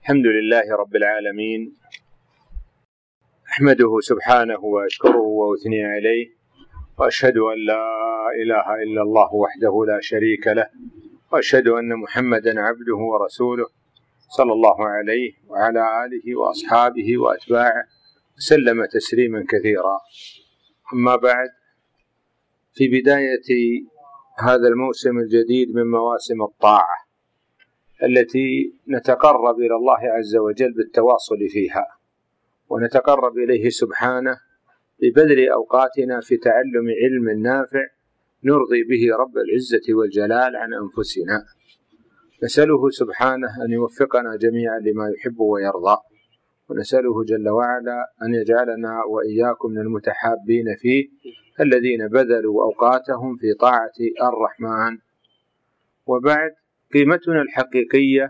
الحمد لله رب العالمين، أحمده سبحانه وأشكره وأثني عليه، وأشهد أن لا إله إلا الله وحده لا شريك له، وأشهد أن محمدا عبده ورسوله صلى الله عليه وعلى آله وأصحابه وأتباعه وسلم تسليما كثيرا. أما بعد، في بداية هذا الموسم الجديد من مواسم الطاعة التي نتقرب إلى الله عز وجل بالتواصل فيها، ونتقرب إليه سبحانه ببذل أوقاتنا في تعلم علم نافع نرضي به رب العزة والجلال عن أنفسنا. نسأله سبحانه أن يوفقنا جميعا لما يحب ويرضى، ونسأله جل وعلا أن يجعلنا وإياكم من المتحابين فيه الذين بذلوا أوقاتهم في طاعة الرحمن. وبعد، قيمتنا الحقيقية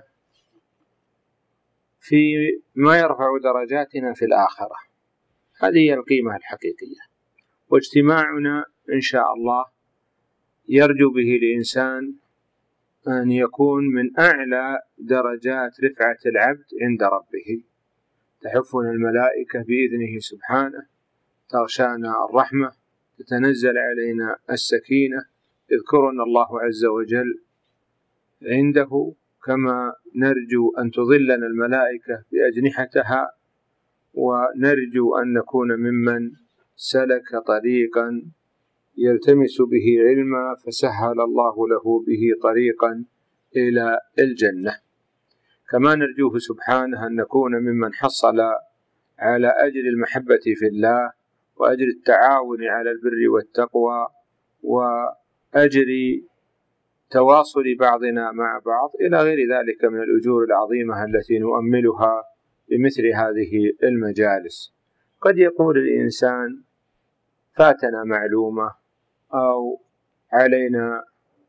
في ما يرفع درجاتنا في الآخرة، هذه هي القيمة الحقيقية. واجتماعنا إن شاء الله يرجو به الإنسان أن يكون من أعلى درجات رفعة العبد عند ربه. تحفنا الملائكة بإذنه سبحانه، تغشانا الرحمة، تتنزل علينا السكينة، يذكرنا الله عز وجل عنده، كما نرجو أن تظلنا الملائكة بأجنحتها، ونرجو أن نكون ممن سلك طريقا يلتمس به علما فسهل الله له به طريقا إلى الجنة. كما نرجوه سبحانه أن نكون ممن حصل على أجر المحبة في الله، وأجر التعاون على البر والتقوى، وأجر تواصل بعضنا مع بعض، إلى غير ذلك من الأجور العظيمة التي نؤملها بمثل هذه المجالس. قد يقول الإنسان: فاتنا معلومة، أو علينا،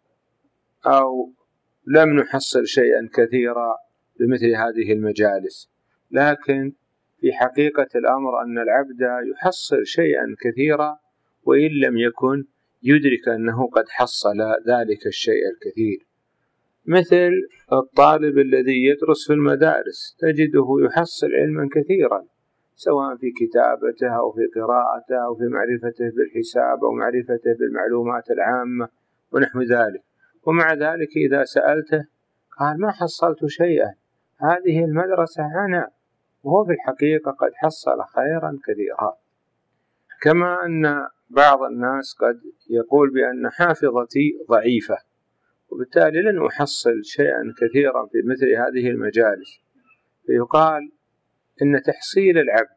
أو لم نحصل شيئا كثيرا بمثل هذه المجالس. لكن في حقيقة الأمر أن العبد يحصل شيئا كثيرا وإن لم يكن يدرك أنه قد حصل ذلك الشيء الكثير. مثل الطالب الذي يدرس في المدارس، تجده يحصل علما كثيرا، سواء في كتابته أو في قراءته أو في معرفته بالحساب أو معرفته بالمعلومات العامة ونحو ذلك، ومع ذلك إذا سألته قال: ما حصلت شيئا، هذه المدرسة أنا، وهو في الحقيقة قد حصل خيرا كثيرا. كما أن بعض الناس قد يقول بأن حافظتي ضعيفة، وبالتالي لن أحصل شيئا كثيرا في مثل هذه المجالس، فيقال إن تحصيل العبد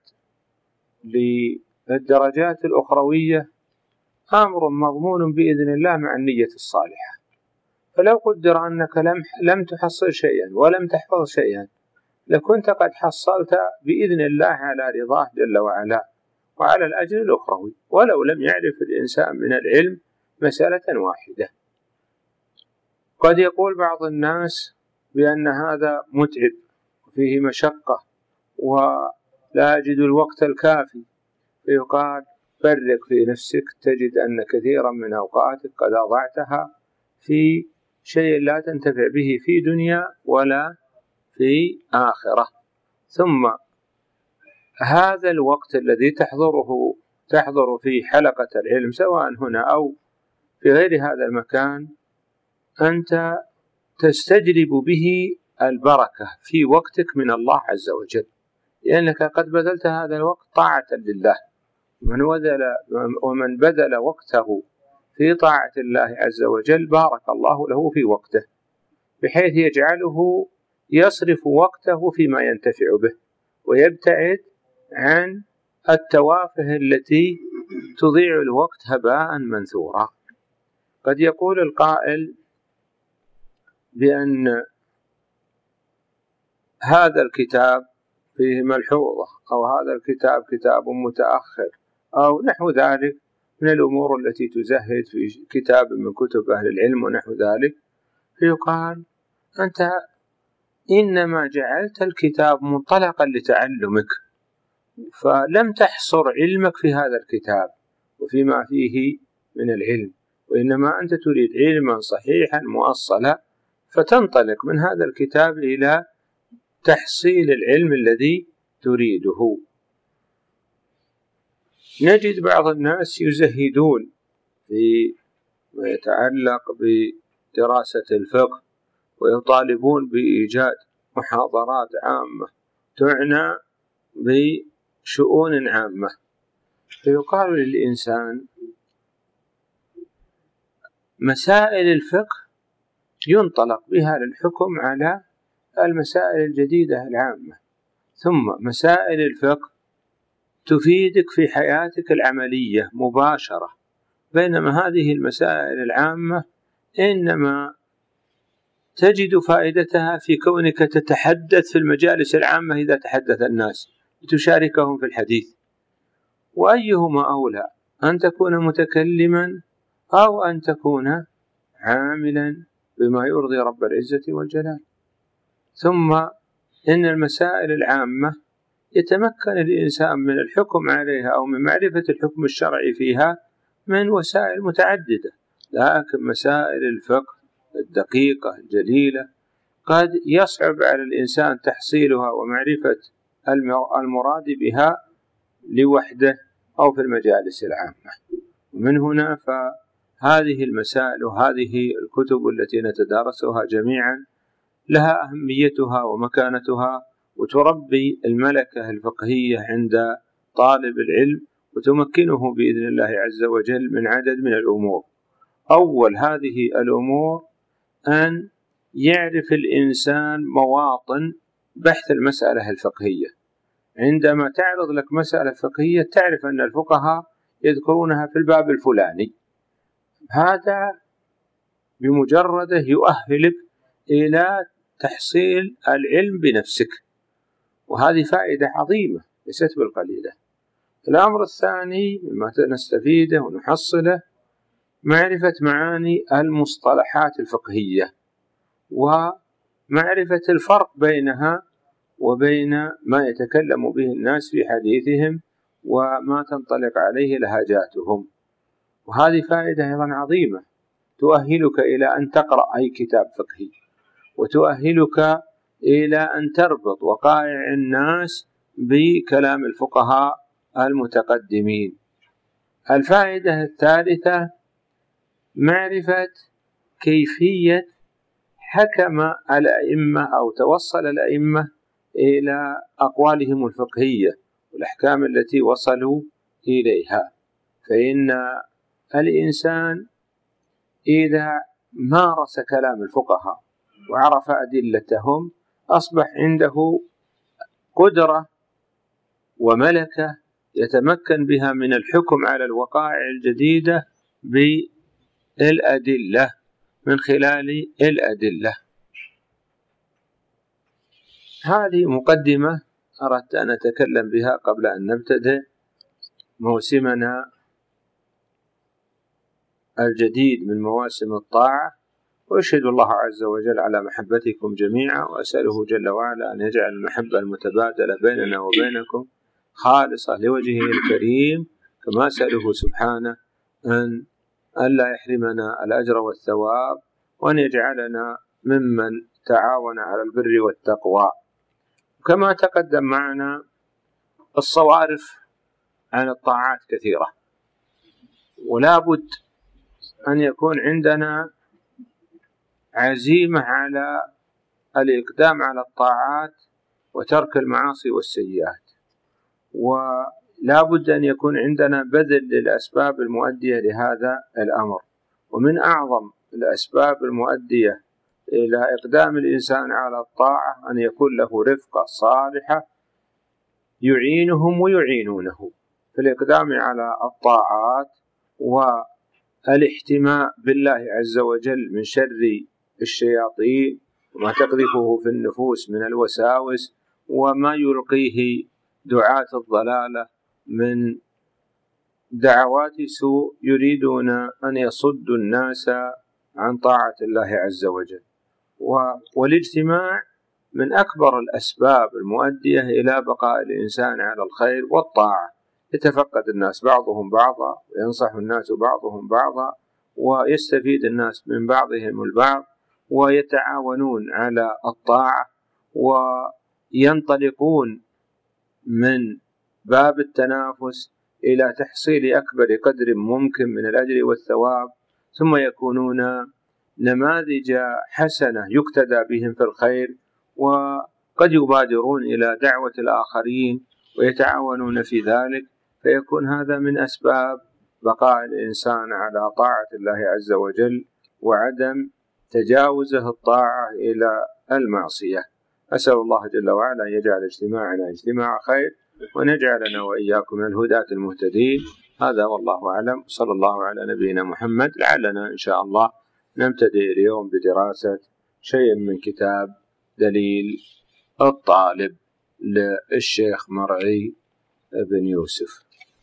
للدرجات الأخروية أمر مضمون بإذن الله مع النية الصالحة. فلو قدر أنك لم تحصل شيئا ولم تحفظ شيئا، لكنت قد حصلت بإذن الله على رضاه جل وعلا وعلى الأجر الأخروي، ولو لم يعرف الإنسان من العلم مسألة واحدة. قد يقول بعض الناس بأن هذا متعب وفيه مشقة ولا أجد الوقت الكافي، فيقال: فرق في نفسك، تجد أن كثيرا من أوقاتك قد أضعتها في شيء لا تنتفع به في دنيا ولا في آخرة. ثم هذا الوقت الذي تحضر في حلقة العلم، سواء هنا أو في غير هذا المكان، أنت تستجلب به البركة في وقتك من الله عز وجل، لأنك قد بذلت هذا الوقت طاعة لله. ومن بذل وقته في طاعة الله عز وجل بارك الله له في وقته، بحيث يجعله يصرف وقته فيما ينتفع به، ويبتعد عن التوافه التي تضيع الوقت هباء منثورا. قد يقول القائل بأن هذا الكتاب فيه ملحوظة، أو هذا الكتاب كتاب متأخر، أو نحو ذلك من الأمور التي تزهد في كتاب من كتب أهل العلم ونحو ذلك، فيقال: أنت إنما جعلت الكتاب منطلقا لتعلمك، فلم تحصر علمك في هذا الكتاب وفيما فيه من العلم، وإنما أنت تريد علما صحيحا مؤصلا، فتنطلق من هذا الكتاب إلى تحصيل العلم الذي تريده. نجد بعض الناس يزهدون في ما يتعلق بدراسة الفقه، ويطالبون بإيجاد محاضرات عامة تعنى بشؤون عامة، فيقال للإنسان مسائل الفقه ينطلق بها للحكم على المسائل الجديدة العامة، ثم مسائل الفقه تفيدك في حياتك العملية مباشرة، بينما هذه المسائل العامة إنما تجد فائدتها في كونك تتحدث في المجالس العامة إذا تحدث الناس لتشاركهم في الحديث، وأيهما أولى، أن تكون متكلما أو أن تكون عاملا بما يرضي رب العزة والجلال. ثم إن المسائل العامة يتمكن الإنسان من الحكم عليها أو من معرفة الحكم الشرعي فيها من وسائل متعددة، لكن مسائل الفقه الدقيقة الجليلة قد يصعب على الإنسان تحصيلها ومعرفة المراد بها لوحده أو في المجالس العامة. ومن هنا فهذه المسائل وهذه الكتب التي نتدارسها جميعا لها أهميتها ومكانتها، وتربي الملكة الفقهية عند طالب العلم، وتمكنه بإذن الله عز وجل من عدد من الأمور. أول هذه الأمور أن يعرف الإنسان مواطن بحث المسألة الفقهية. عندما تعرض لك مسألة فقهية تعرف أن الفقهاء يذكرونها في الباب الفلاني، هذا بمجرده يؤهلك إلى تحصيل العلم بنفسك، وهذه فائدة عظيمة ليست بالقليلة. الأمر الثاني مما نستفيده ونحصله معرفة معاني المصطلحات الفقهية، ومعرفة الفرق بينها وبين ما يتكلم به الناس في حديثهم وما تنطلق عليه لهجاتهم، وهذه فائدة أيضا عظيمة تؤهلك إلى أن تقرأ أي كتاب فقهي، وتؤهلك إلى أن تربط وقائع الناس بكلام الفقهاء المتقدمين. الفائدة الثالثة معرفة كيفية حكم الأئمة أو توصل الأئمة إلى أقوالهم الفقهية والأحكام التي وصلوا إليها. فإن الإنسان إذا مارس كلام الفقهاء وعرف أدلتهم أصبح عنده قدرة وملكة يتمكن بها من الحكم على الوقائع الجديدة بالأدلة من خلال الأدلة. هذه مقدمة أردت أن أتكلم بها قبل أن نبتدئ موسمنا الجديد من مواسم الطاعة، وأشهد الله عز وجل على محبتكم جميعا، وأسأله جل وعلا أن يجعل المحبة المتبادلة بيننا وبينكم خالصة لوجهه الكريم، كما أسأله سبحانه أن لا يحرمنا الأجر والثواب، وأن يجعلنا ممن تعاون على البر والتقوى. كما تقدم معنا الصوارف عن الطاعات كثيرة، ولا بد أن يكون عندنا عزيمة على الإقدام على الطاعات وترك المعاصي والسيئات، ولا بد أن يكون عندنا بذل للأسباب المؤدية لهذا الأمر. ومن أعظم الأسباب المؤدية إلى إقدام الإنسان على الطاعة أن يكون له رفقة صالحة يعينهم ويعينونه في الإقدام على الطاعات، والاحتماء بالله عز وجل من شر الشياطين وما تقذفه في النفوس من الوساوس، وما يلقيه دعاة الضلالة من دعوات سوء يريدون أن يصدوا الناس عن طاعة الله عز وجل. والاجتماع من أكبر الأسباب المؤدية إلى بقاء الإنسان على الخير والطاعة، يتفقد الناس بعضهم بعضا، وينصح الناس بعضهم بعضا، ويستفيد الناس من بعضهم البعض، ويتعاونون على الطاعة، ينطلقون من باب التنافس إلى تحصيل أكبر قدر ممكن من الأجر والثواب، ثم يكونون نماذج حسنة يقتدى بهم في الخير، وقد يبادرون إلى دعوة الآخرين ويتعاونون في ذلك، فيكون هذا من أسباب بقاء الإنسان على طاعة الله عز وجل وعدم تجاوزه الطاعة إلى المعصية. أسأل الله جل وعلا أن يجعل اجتماعنا اجتماع خير، ونجعلنا وإياكم من الهداة المهتدين. هذا والله أعلم، صلى الله على نبينا محمد. لعلنا إن شاء الله نبتدئ اليوم بدراسة شيء من كتاب دليل الطالب للشيخ مرعي بن يوسف.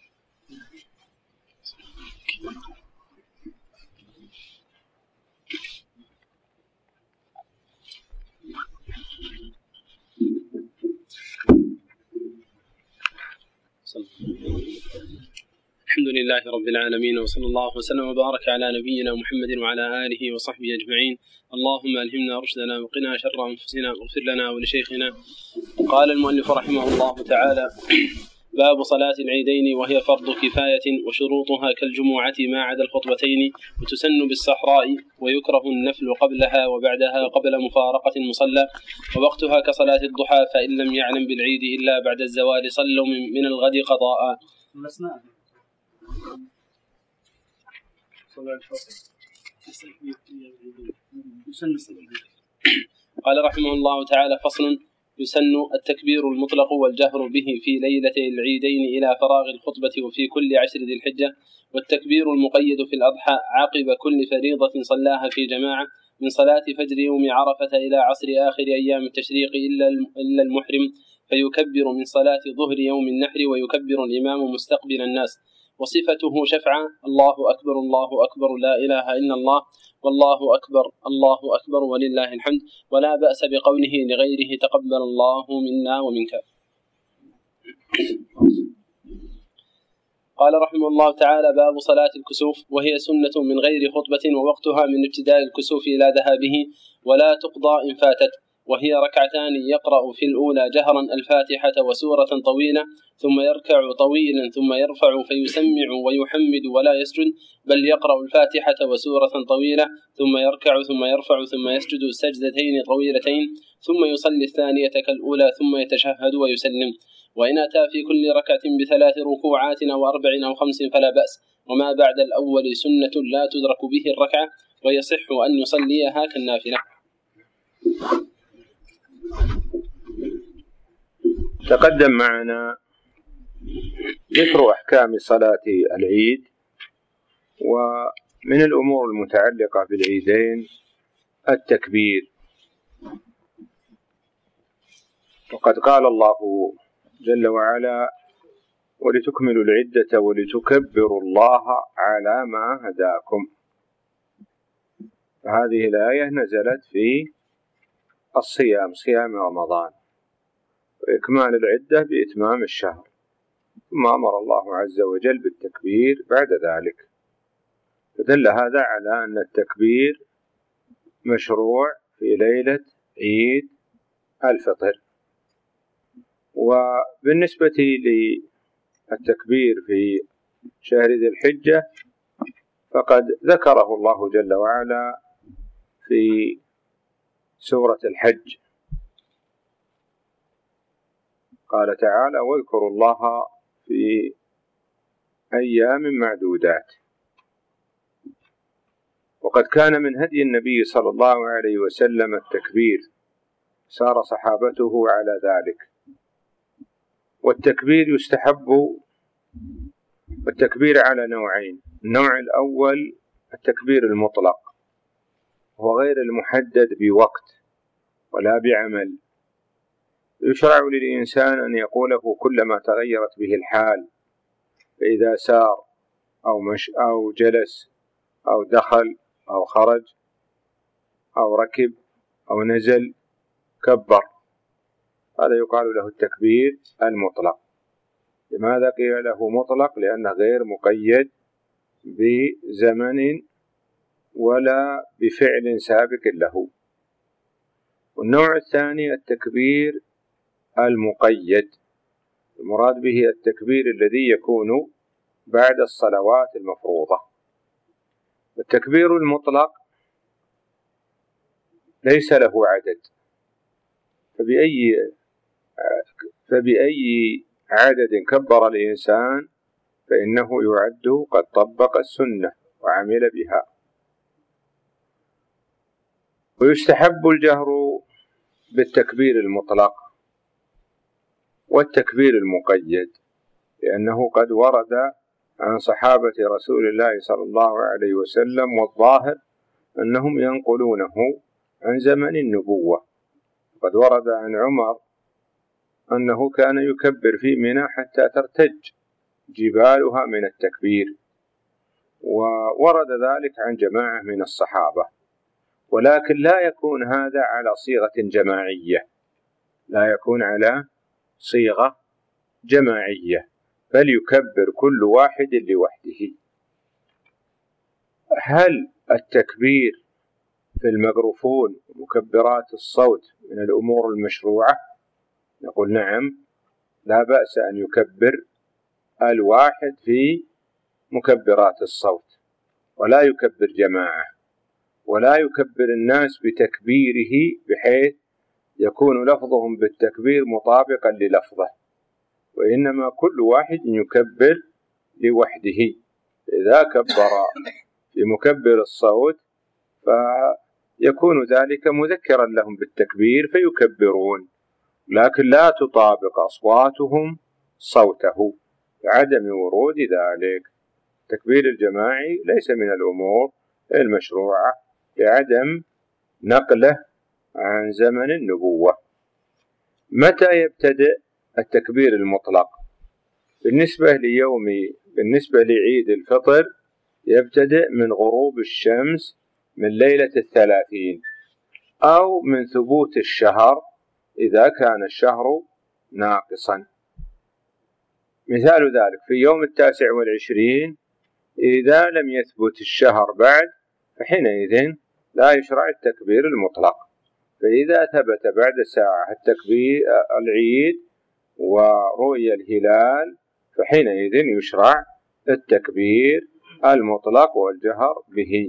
الحمد لله رب العالمين، وصلى الله وسلم وبارك على نبينا محمد وعلى آله وصحبه أجمعين. اللهم ألهمنا رشدنا وقنا شر أنفسنا واغفر لنا ولشيخنا. قال المؤلف رحمه الله تعالى: باب صلاة العيدين، وهي فرض كفاية، وشروطها كالجمعة ما عدا الخطبتين، وتسن بالصحراء، ويكره النفل قبلها وبعدها قبل مفارقة المصلى، ووقتها كصلاة الضحى، فإن لم يعلم بالعيد إلا بعد الزوال صلوا من الغد قضاء. قال رحمه الله تعالى: فصل: يسن التكبير المطلق والجهر به في ليلتي العيدين إلى فراغ الخطبة وفي كل 10 ذي الحجة، والتكبير المقيد في الأضحى عقب كل فريضة صلاها في جماعة من صلاة فجر يوم عرفة إلى عصر آخر أيام التشريق إلا المحرم، فيكبر من صلاة ظهر يوم النحر، ويكبر الإمام مستقبل الناس. وصفته شفعا: الله أكبر الله أكبر لا إله إلا الله والله أكبر الله أكبر ولله الحمد، ولا بأس بقوله لغيره تقبل الله منا ومنك. قال رحمه الله تعالى: باب صلاة الكسوف، وهي سنة من غير خطبة، ووقتها من ابتداء الكسوف إلى ذهابه، ولا تقضى إن فاتت، وهي ركعتان يقرأ في الأولى جهرا الفاتحة وسورة طويلة، ثم يركع طويلا، ثم يرفع فيسمع ويحمد ولا يسجد، بل يقرأ الفاتحة وسورة طويلة، ثم يركع ثم يرفع ثم يسجد سجدتين طويلتين، ثم يصلي الثانية كالأولى، ثم يتشهد ويسلم. وإن أتى في كل ركعة ب3 ركوعات أو 4 أو 5 فلا بأس، وما بعد الأول سنة لا تدرك به الركعة، ويصح أن يصليها كالنافلة. تقدم معنا ذكر أحكام صلاة العيد، ومن الأمور المتعلقة بالعيدين التكبير. وقد قال الله جل وعلا: ولتكملوا العدة ولتكبروا الله على ما هداكم. هذه الآية نزلت في الصيام، صيام رمضان، وإكمال العدة بإتمام الشهر، ثم أمر الله عز وجل بالتكبير بعد ذلك، فدل هذا على أن التكبير مشروع في ليلة عيد الفطر. وبالنسبة للتكبير في شهر ذي الحجة فقد ذكره الله جل وعلا في سورة الحج، قال تعالى: واذكروا الله في أيام معدودات. وقد كان من هدي النبي صلى الله عليه وسلم التكبير، سار صحابته على ذلك. والتكبير يستحب، والتكبير على نوعين: النوع الأول التكبير المطلق، هو غير المحدد بوقت ولا بعمل، يشرع للإنسان أن يقوله كلما تغيرت به الحال، فإذا سار أو مشى أو جلس أو دخل أو خرج أو ركب أو نزل كبر، هذا يقال له التكبير المطلق. لماذا قيل له مطلق؟ لأنه غير مقيد بزمن ولا بفعل سابق له. والنوع الثاني التكبير المقيد. المراد به التكبير الذي يكون بعد الصلوات المفروضة. التكبير المطلق ليس له عدد، فبأي عدد كبر الإنسان فإنه يعد قد طبق السنة وعمل بها. ويستحب الجهر بالتكبير المطلق والتكبير المقيد، لأنه قد ورد عن صحابة رسول الله صلى الله عليه وسلم، والظاهر أنهم ينقلونه عن زمن النبوة. قد ورد عن عمر أنه كان يكبر في منى حتى ترتج جبالها من التكبير، وورد ذلك عن جماعة من الصحابة. ولكن لا يكون هذا على صيغة جماعية، لا يكون على صيغة جماعية، بل يكبر كل واحد لوحده. هل التكبير في الميكروفون ومكبرات الصوت من الأمور المشروعة؟ نقول نعم، لا بأس أن يكبر الواحد في مكبرات الصوت، ولا يكبر جماعة، ولا يكبر الناس بتكبيره بحيث يكون لفظهم بالتكبير مطابقا للفظه، وإنما كل واحد يكبر لوحده. إذا كبر في مكبر الصوت فيكون ذلك مذكرا لهم بالتكبير فيكبرون، لكن لا تطابق أصواتهم صوته لعدم ورود ذلك. التكبير الجماعي ليس من الأمور المشروعة لعدم نقله عن زمن النبوة. متى يبتدئ التكبير المطلق؟ بالنسبة لعيد الفطر يبتدئ من غروب الشمس من ليلة 30، أو من ثبوت الشهر إذا كان الشهر ناقصا. مثال ذلك في يوم 29 إذا لم يثبت الشهر بعد فحينئذ لا يشرع التكبير المطلق. فإذا ثبت بعد ساعة التكبير العيد ورؤية الهلال فحينئذ يشرع التكبير المطلق والجهر به.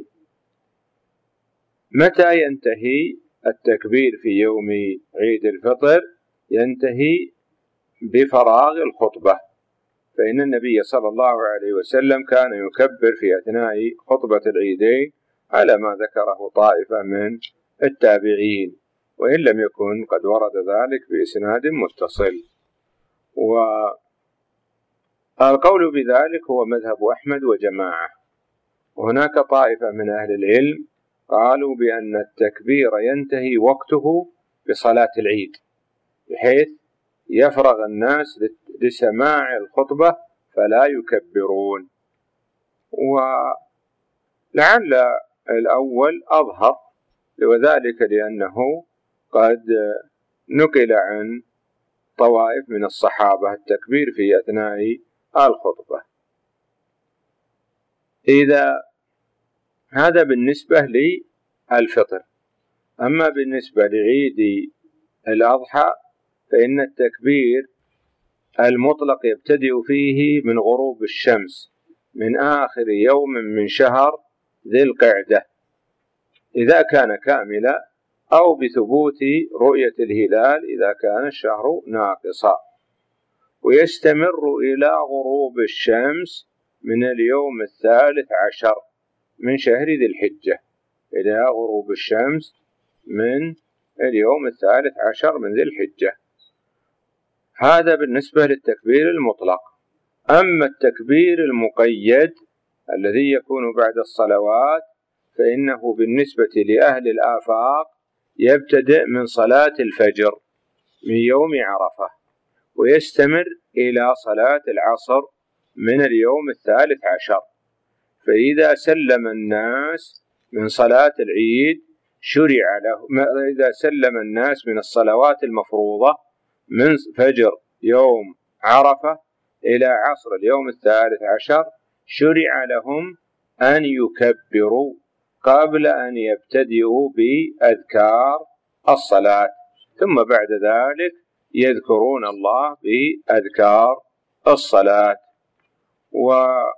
متى ينتهي التكبير في يوم عيد الفطر؟ ينتهي بفراغ الخطبة، فإن النبي صلى الله عليه وسلم كان يكبر في أثناء خطبة العيدين على ما ذكره طائفة من التابعين، وإن لم يكن قد ورد ذلك بإسناد متصل. والقول بذلك هو مذهب أحمد وجماعة. وهناك طائفة من أهل العلم قالوا بأن التكبير ينتهي وقته بصلاة العيد، بحيث يفرغ الناس لسماع الخطبة فلا يكبرون. ولعل الأول أظهر، وذلك لأنه قد نقل عن طوائف من الصحابة التكبير في أثناء الخطبة. هذا بالنسبة للفطر. أما بالنسبة لعيد الأضحى فإن التكبير المطلق يبتدئ فيه من غروب الشمس من آخر يوم من شهر ذي القعدة إذا كان كاملا، أو بثبوت رؤية الهلال إذا كان الشهر ناقصا، ويستمر إلى غروب الشمس من اليوم 13 من شهر ذي الحجة، إلى غروب الشمس من اليوم 13 من ذي الحجة. هذا بالنسبة للتكبير المطلق. أما التكبير المقيد الذي يكون بعد الصلوات فإنه بالنسبة لأهل الآفاق يبتدئ من صلاة الفجر من يوم عرفة، ويستمر إلى صلاة العصر من اليوم 13. فإذا سلم الناس من صلاة العيد شرع له، إذا سلم الناس من الصلوات المفروضة من فجر يوم عرفة إلى عصر اليوم 13 شرع لهم أن يكبروا قبل أن يبتدئوا بأذكار الصلاة، ثم بعد ذلك يذكرون الله بأذكار الصلاة. وهذا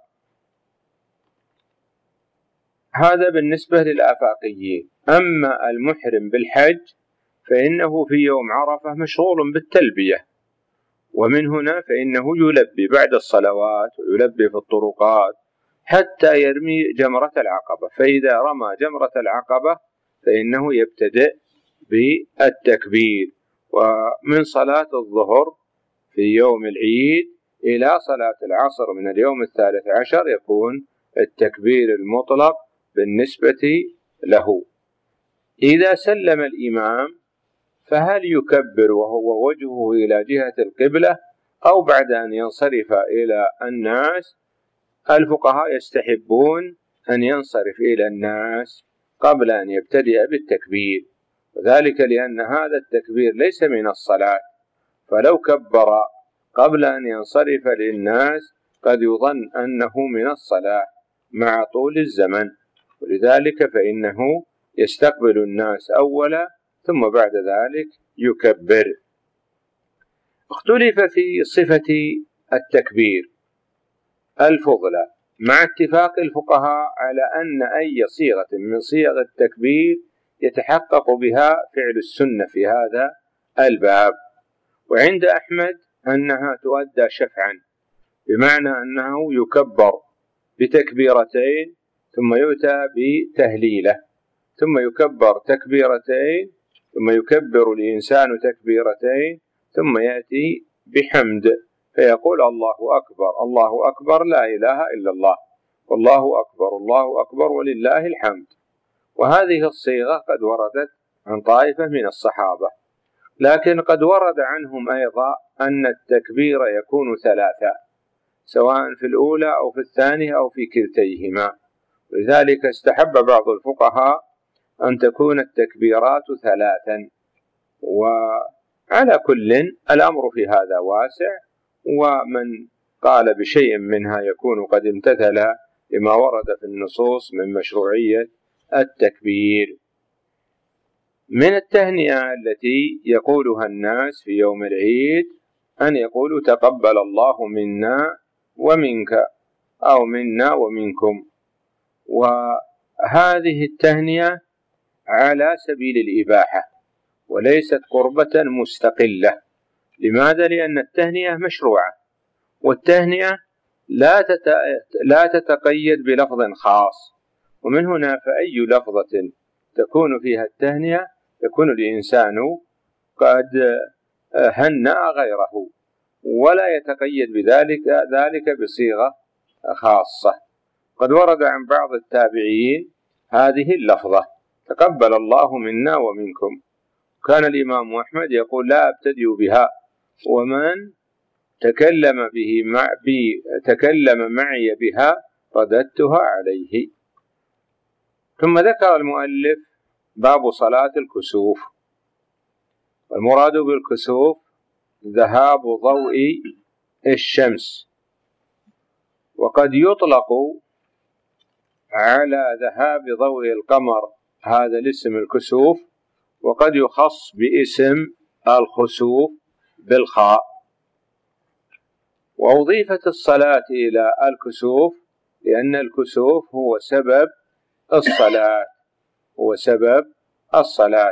بالنسبة للآفاقيين. أما المحرم بالحج فإنه في يوم عرفة مشغول بالتلبية، ومن هنا فإنه يلبي بعد الصلوات ويلبي في الطرقات حتى يرمي جمرة العقبة. فإذا رمى جمرة العقبة فإنه يبتدئ بالتكبير. ومن صلاة الظهر في يوم العيد إلى صلاة العصر من اليوم 13 يكون التكبير المطلق بالنسبة له. إذا سلم الإمام فهل يكبر وهو وجهه إلى جهة القبلة أو بعد أن ينصرف إلى الناس؟ الفقهاء يستحبون أن ينصرف إلى الناس قبل أن يبتدئ بالتكبير، وذلك لأن هذا التكبير ليس من الصلاة، فلو كبر قبل أن ينصرف للناس قد يظن أنه من الصلاة مع طول الزمن، ولذلك فإنه يستقبل الناس أولا ثم بعد ذلك يكبر. اختلف في صفة التكبير الفضلى، مع اتفاق الفقهاء على أن أي صيغة من صيغ التكبير يتحقق بها فعل السنة في هذا الباب. وعند أحمد أنها تؤدى شفعا، بمعنى أنه يكبر بتكبيرتين ثم يؤتى بتهليلة، ثم يكبر تكبيرتين ثم يكبر الإنسان تكبيرتين ثم يأتي بحمد فيقول الله أكبر الله أكبر لا إله إلا الله والله أكبر الله أكبر ولله الحمد. وهذه الصيغة قد وردت عن طائفة من الصحابة، لكن قد ورد عنهم أيضا أن التكبير يكون ثلاثة، سواء في الأولى أو في الثانية أو في كلتيهما، ولذلك استحب بعض الفقهاء أن تكون التكبيرات ثلاثا. وعلى كل الأمر في هذا واسع، ومن قال بشيء منها يكون قد امتثل لما ورد في النصوص من مشروعية التكبير. من التهنئة التي يقولها الناس في يوم العيد أن يقولوا تقبل الله منا ومنك أو منا ومنكم، وهذه التهنئة على سبيل الإباحة وليست قربة مستقلة. لماذا؟ لأن التهنئة مشروعة، والتهنئة لا تتقيد بلفظ خاص، ومن هنا فأي لفظة تكون فيها التهنئة يكون الإنسان قد هنأ غيره، ولا يتقيد ذلك بصيغة خاصة. قد ورد عن بعض التابعين هذه اللفظة تقبل الله منا ومنكم، كان الإمام أحمد يقول لا أبتدئ بها، ومن تكلم معي بها رددتها عليه. ثم ذكر المؤلف باب صلاة الكسوف. والمراد بالكسوف ذهاب ضوء الشمس، وقد يطلق على ذهاب ضوء القمر هذا الاسم الكسوف، وقد يخص باسم الخسوف بالخاء. وأضيفت الصلاة إلى الكسوف لأن الكسوف هو سبب الصلاة.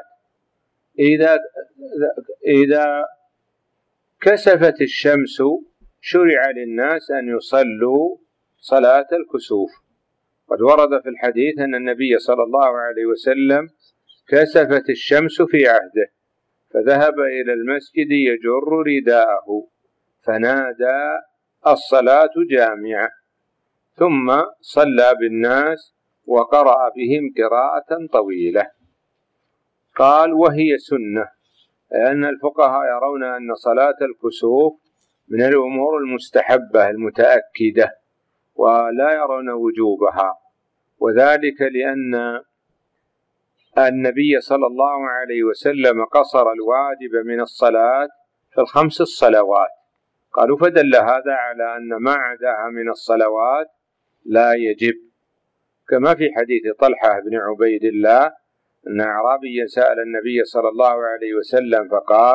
إذا كسفت الشمس شرع للناس أن يصلوا صلاة الكسوف. قد ورد في الحديث أن النبي صلى الله عليه وسلم كسفت الشمس في عهده فذهب إلى المسجد يجر رداءه فنادى الصلاة جامعة، ثم صلى بالناس وقرأ بهم قراءة طويلة. قال وهي سنة، لأن الفقهاء يرون أن صلاة الكسوف من الأمور المستحبة المتأكدة ولا يرون وجوبها، وذلك لأن النبي صلى الله عليه وسلم قصر الواجب من الصلاة في الخمس الصلوات. قالوا فدل هذا على أن ما عداها من الصلوات لا يجب، كما في حديث طلحة بن عبيد الله أن أعرابيا سأل النبي صلى الله عليه وسلم فقال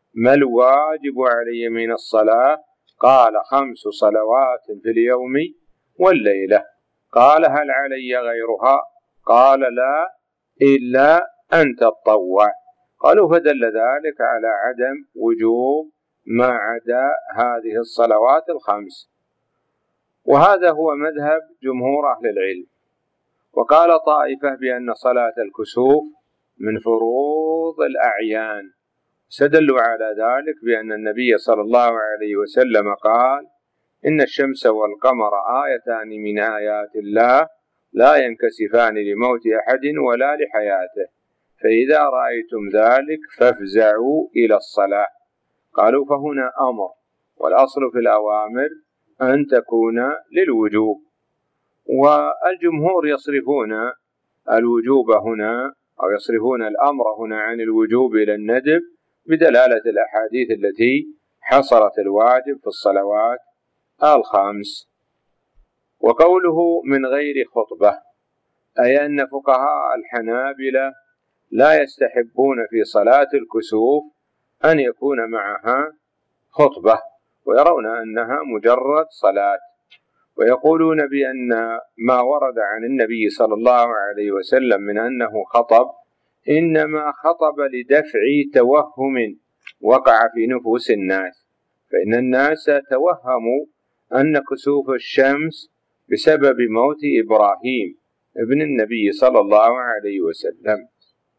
ما الواجب علي من الصلاة؟ قال 5 صلوات في اليوم والليلة. قال هل علي غيرها؟ قال لا إلا أن تطوع. قالوا فدل ذلك على عدم وجوب ما عدا هذه الصلوات ال5. وهذا هو مذهب جمهور أهل العلم. وقال طائفة بأن صلاة الكسوف من فروض الأعيان، استدلوا على ذلك بأن النبي صلى الله عليه وسلم قال إن الشمس والقمر آيتان من آيات الله لا ينكسفان لموت أحد ولا لحياته، فإذا رأيتم ذلك فافزعوا إلى الصلاة. قالوا فهنا أمر، والأصل في الأوامر أن تكون للوجوب، والجمهور يصرفون الوجوب هنا أو يصرفون الأمر هنا عن الوجوب إلى الندب بدلالة الأحاديث التي حصرت الواجب في الصلوات ال5. وقوله من غير خطبة أي أن فقهاء الحنابلة لا يستحبون في صلاة الكسوف أن يكون معها خطبة، ويرون أنها مجرد صلاة، ويقولون بأن ما ورد عن النبي صلى الله عليه وسلم من أنه خطب إنما خطب لدفع توهم وقع في نفوس الناس، فإن الناس توهموا أن كسوف الشمس بسبب موت إبراهيم ابن النبي صلى الله عليه وسلم.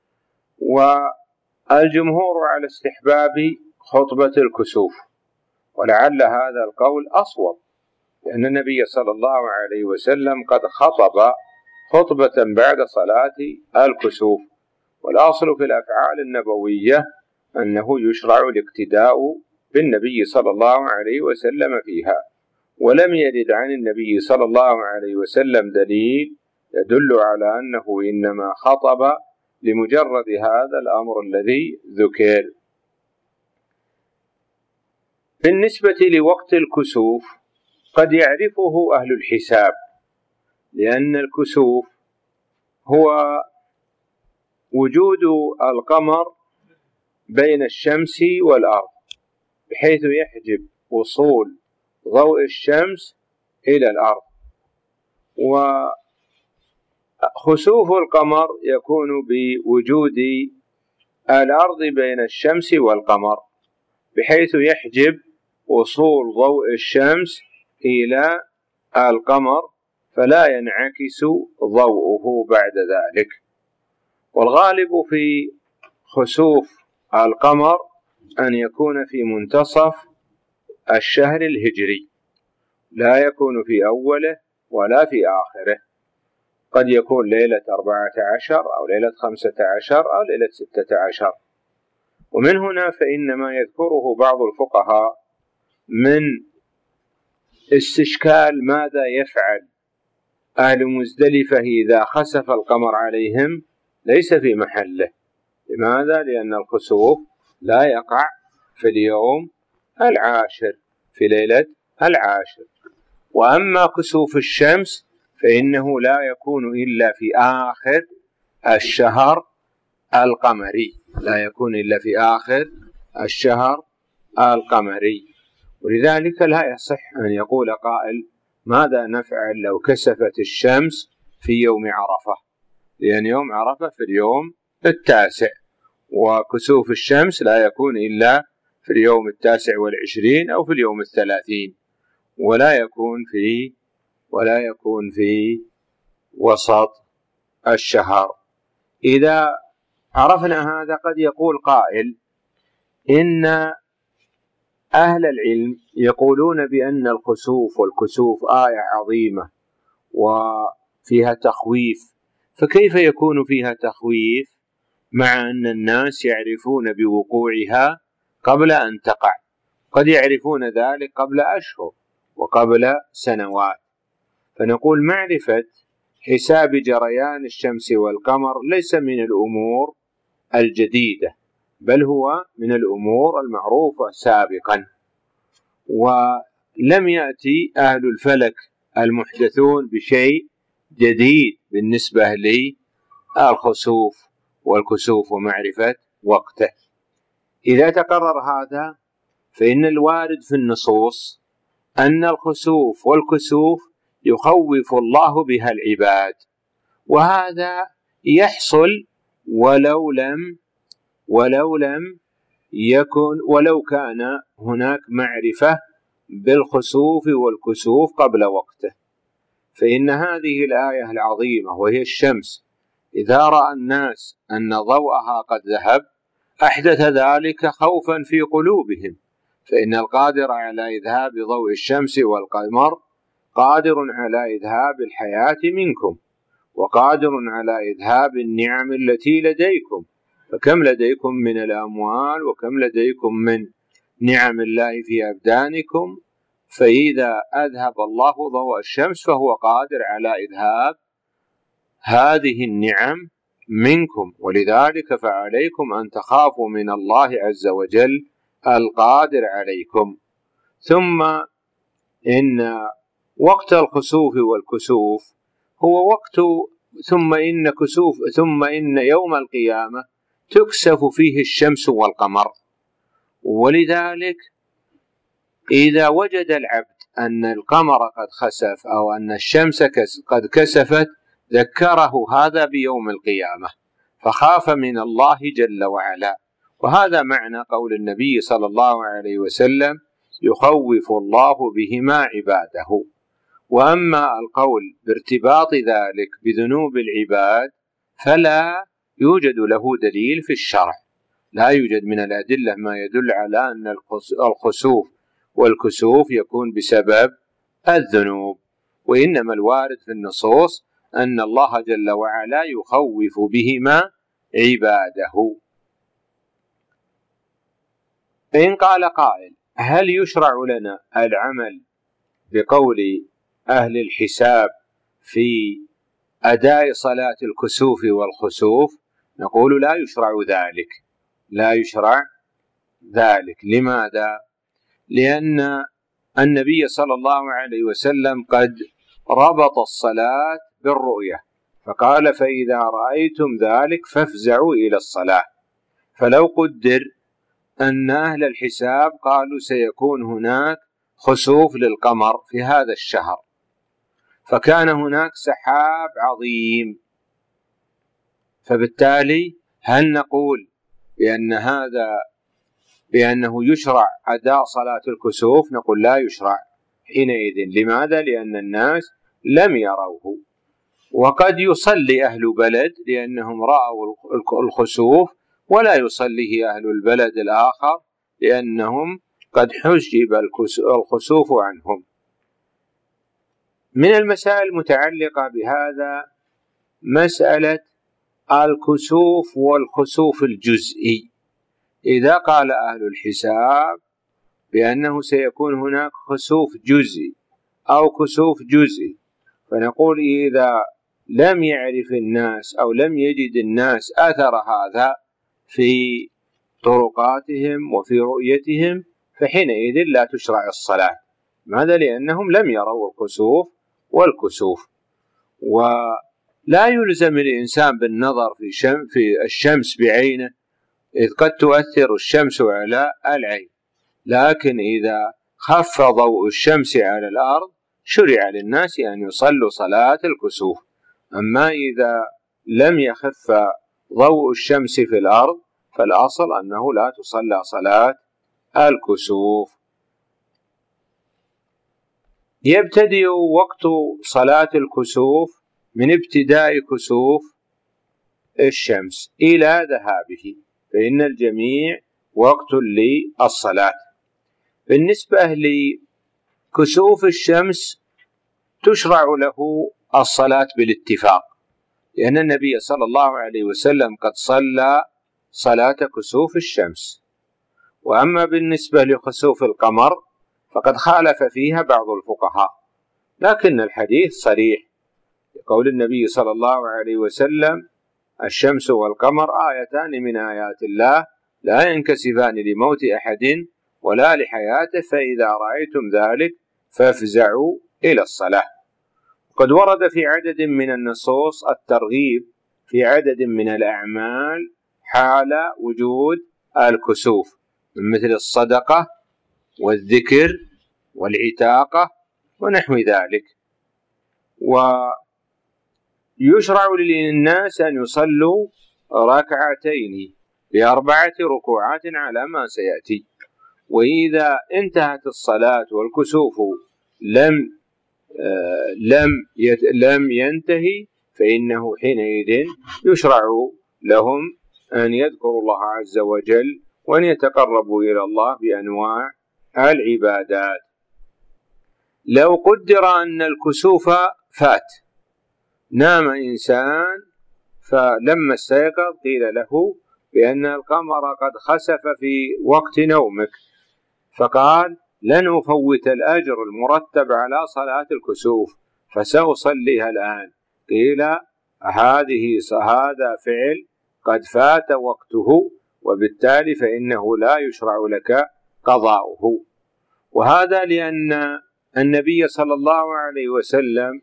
والجمهور على استحباب خطبة الكسوف، ولعل هذا القول أصوب، لأن النبي صلى الله عليه وسلم قد خطب خطبة بعد صلاة الكسوف، والأصل في الأفعال النبوية أنه يشرع الاقتداء بالنبي صلى الله عليه وسلم فيها، ولم يرد عن النبي صلى الله عليه وسلم دليل يدل على أنه إنما خطب لمجرد هذا الأمر الذي ذكر. بالنسبة لوقت الكسوف قد يعرفه أهل الحساب، لأن الكسوف هو وجود القمر بين الشمس والأرض بحيث يحجب وصول ضوء الشمس إلى الأرض، وخسوف القمر يكون بوجود الأرض بين الشمس والقمر بحيث يحجب وصول ضوء الشمس إلى القمر فلا ينعكس ضوءه بعد ذلك. والغالب في خسوف القمر أن يكون في منتصف الشهر الهجري، لا يكون في أوله ولا في آخره، قد يكون ليلة 14 أو ليلة 15 أو ليلة 16. ومن هنا فإن ما يذكره بعض الفقهاء من استشكال ماذا يفعل أهل مزدلفة إذا خسف القمر عليهم ليس في محله. لماذا؟ لأن الخسوف لا يقع في اليوم العاشر في ليلة العاشر، وأما كسوف الشمس فإنه لا يكون إلا في آخر الشهر القمري، لا يكون إلا في آخر الشهر القمري. ولذلك لا يصح أن يقول قائل ماذا نفعل لو كسفت الشمس في يوم عرفة، لأن يوم عرفة في اليوم 9، وكسوف الشمس لا يكون إلا في اليوم 29 أو في اليوم 30، ولا يكون في وسط الشهر. إذا عرفنا هذا قد يقول قائل إن أهل العلم يقولون بأن الخسوف والكسوف آية عظيمة وفيها تخويف، فكيف يكون فيها تخويف مع أن الناس يعرفون بوقوعها قبل أن تقع؟ قد يعرفون ذلك قبل أشهر وقبل سنوات. فنقول معرفة حساب جريان الشمس والقمر ليس من الأمور الجديدة، بل هو من الأمور المعروفة سابقا، ولم يأتي أهل الفلك المحدثون بشيء جديد بالنسبة للخسوف والكسوف ومعرفة وقته. إذا تقرر هذا فإن الوارد في النصوص أن الخسوف والكسوف يخوف الله بها العباد، وهذا يحصل ولو كان هناك معرفة بالخسوف والكسوف قبل وقته. فإن هذه الآية العظيمة وهي الشمس إذا رأى الناس أن ضوءها قد ذهب أحدث ذلك خوفا في قلوبهم، فإن القادر على إذهاب ضوء الشمس والقمر قادر على إذهاب الحياة منكم، وقادر على إذهاب النعم التي لديكم، فكم لديكم من الأموال وكم لديكم من نعم الله في أبدانكم، فإذا أذهب الله ضوء الشمس فهو قادر على إذهاب هذه النعم منكم، ولذلك فعليكم أن تخافوا من الله عز وجل القادر عليكم. ثم إن وقت الخسوف والكسوف هو وقت ثم إن يوم القيامة تكسف فيه الشمس والقمر، ولذلك إذا وجد العبد أن القمر قد خسف أو أن الشمس قد كسفت ذكره هذا بيوم القيامة فخاف من الله جل وعلا. وهذا معنى قول النبي صلى الله عليه وسلم يخوف الله بهما عباده. وأما القول بارتباط ذلك بذنوب العباد فلا يوجد له دليل في الشرع، لا يوجد من الأدلة ما يدل على أن الخسوف والكسوف يكون بسبب الذنوب، وإنما الوارد في النصوص أن الله جل وعلا يخوف بهما عباده. إن قال قائل هل يشرع لنا العمل بقول أهل الحساب في أداء صلاة الكسوف والخسوف؟ نقول لا يشرع ذلك. لماذا؟ لأن النبي صلى الله عليه وسلم قد ربط الصلاة بالرؤية فقال فإذا رأيتم ذلك فافزعوا إلى الصلاة. فلو قدر أن أهل الحساب قالوا سيكون هناك خسوف للقمر في هذا الشهر فكان هناك سحاب عظيم، فبالتالي هل نقول بأنه يشرع أداء صلاة الكسوف؟ نقول لا يشرع حينئذ. لماذا؟ لأن الناس لم يروه، وقد يصلي أهل بلد لأنهم رأوا الخسوف ولا يصليه أهل البلد الآخر لأنهم قد حجب الخسوف عنهم. من المسائل المتعلقة بهذا مسألة الكسوف والخسوف الجزئي. إذا قال أهل الحساب بأنه سيكون هناك خسوف جزئي أو كسوف جزئي، فنقول إذا لم يعرف الناس أو لم يجد الناس أثر هذا في طرقاتهم وفي رؤيتهم فحينئذ لا تشرع الصلاة. ماذا؟ لأنهم لم يروا الخسوف والكسوف. ولا يلزم الإنسان بالنظر في الشمس بعينه، إذ قد تؤثر الشمس على العين، لكن إذا خف ضوء الشمس على الأرض شرع للناس أن يصلوا صلاة الكسوف. أما إذا لم يخف ضوء الشمس في الأرض فالأصل أنه لا تصلى صلاة الكسوف. يبتدئ وقت صلاة الكسوف من ابتداء كسوف الشمس إلى ذهابه، فإن الجميع وقت للصلاة. بالنسبة لكسوف الشمس تشرع له الصلاة بالاتفاق، لأن النبي صلى الله عليه وسلم قد صلى صلاة كسوف الشمس. وأما بالنسبة لخسوف القمر فقد خالف فيها بعض الفقهاء، لكن الحديث صريح يقول النبي صلى الله عليه وسلم الشمس والقمر آيتان من آيات الله لا ينكسفان لموت أحد ولا لحياته، فإذا رأيتم ذلك فافزعوا إلى الصلاة. قد ورد في عدد من النصوص الترغيب في عدد من الأعمال حال وجود الكسوف، من مثل الصدقة والذكر والعتاقة ونحو ذلك. ويشرع للناس أن يصلوا ركعتين ب4 ركوعات على ما سيأتي. وإذا انتهت الصلاة والكسوف لم ينتهي فإنه حينئذ يشرع لهم أن يذكروا الله عز وجل وأن يتقربوا إلى الله بأنواع العبادات. لو قدر أن الكسوف فات، نام إنسان فلما استيقظ قيل له بأن القمر قد خسف في وقت نومك، فقال لن أفوت الأجر المرتب على صلاة الكسوف فسأصليها الآن. قيل هذا فعل قد فات وقته، وبالتالي فإنه لا يشرع لك قضاؤه. وهذا لأن النبي صلى الله عليه وسلم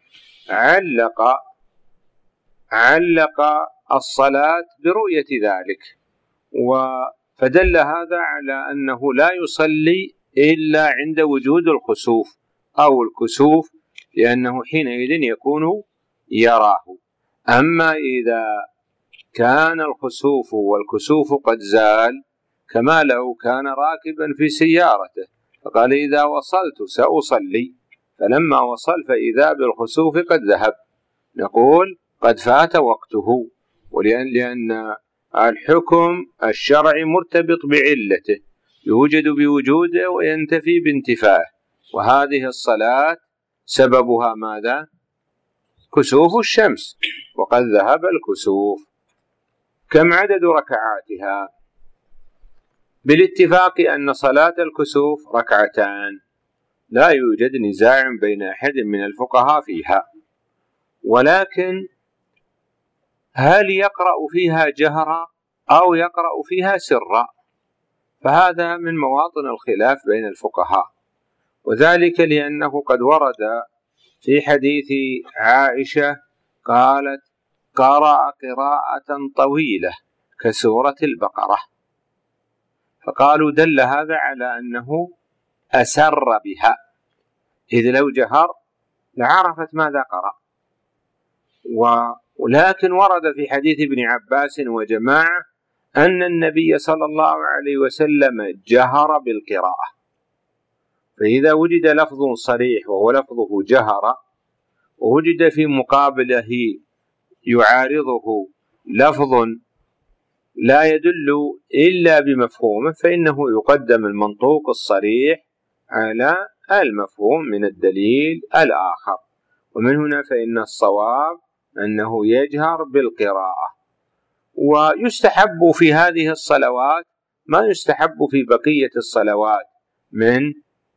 علق الصلاة برؤية ذلك، فدل هذا على أنه لا يصلي إلا عند وجود الخسوف أو الكسوف، لأنه حينئذ يكون يراه. أما إذا كان الخسوف والكسوف قد زال، كما لو كان راكبا في سيارته فقال إذا وصلت سأصلي، فلما وصل فإذا بالخسوف قد ذهب، نقول قد فات وقته. لأن الحكم الشرعي مرتبط بعلته، يوجد بوجوده وينتفي بانتفائه، وهذه الصلاة سببها ماذا؟ كسوف الشمس، وقد ذهب الكسوف. كم عدد ركعاتها؟ بالاتفاق أن صلاة الكسوف ركعتان، لا يوجد نزاع بين أحد من الفقهاء فيها، ولكن هل يقرأ فيها جهرا أو يقرأ فيها سرا؟ فهذا من مواطن الخلاف بين الفقهاء، وذلك لأنه قد ورد في حديث عائشة قالت قرأ قراءة طويلة كسورة البقرة، فقالوا دل هذا على أنه أسر بها، إذ لو جهر لعرفت ماذا قرأ. ولكن ورد في حديث ابن عباس وجماعة أن النبي صلى الله عليه وسلم جهر بالقراءة، فإذا وجد لفظ صريح وهو لفظه جهر، ووجد في مقابله يعارضه لفظ لا يدل إلا بمفهومه، فإنه يقدم المنطوق الصريح على المفهوم من الدليل الآخر. ومن هنا فإن الصواب أنه يجهر بالقراءة. ويستحب في هذه الصلوات ما يستحب في بقية الصلوات من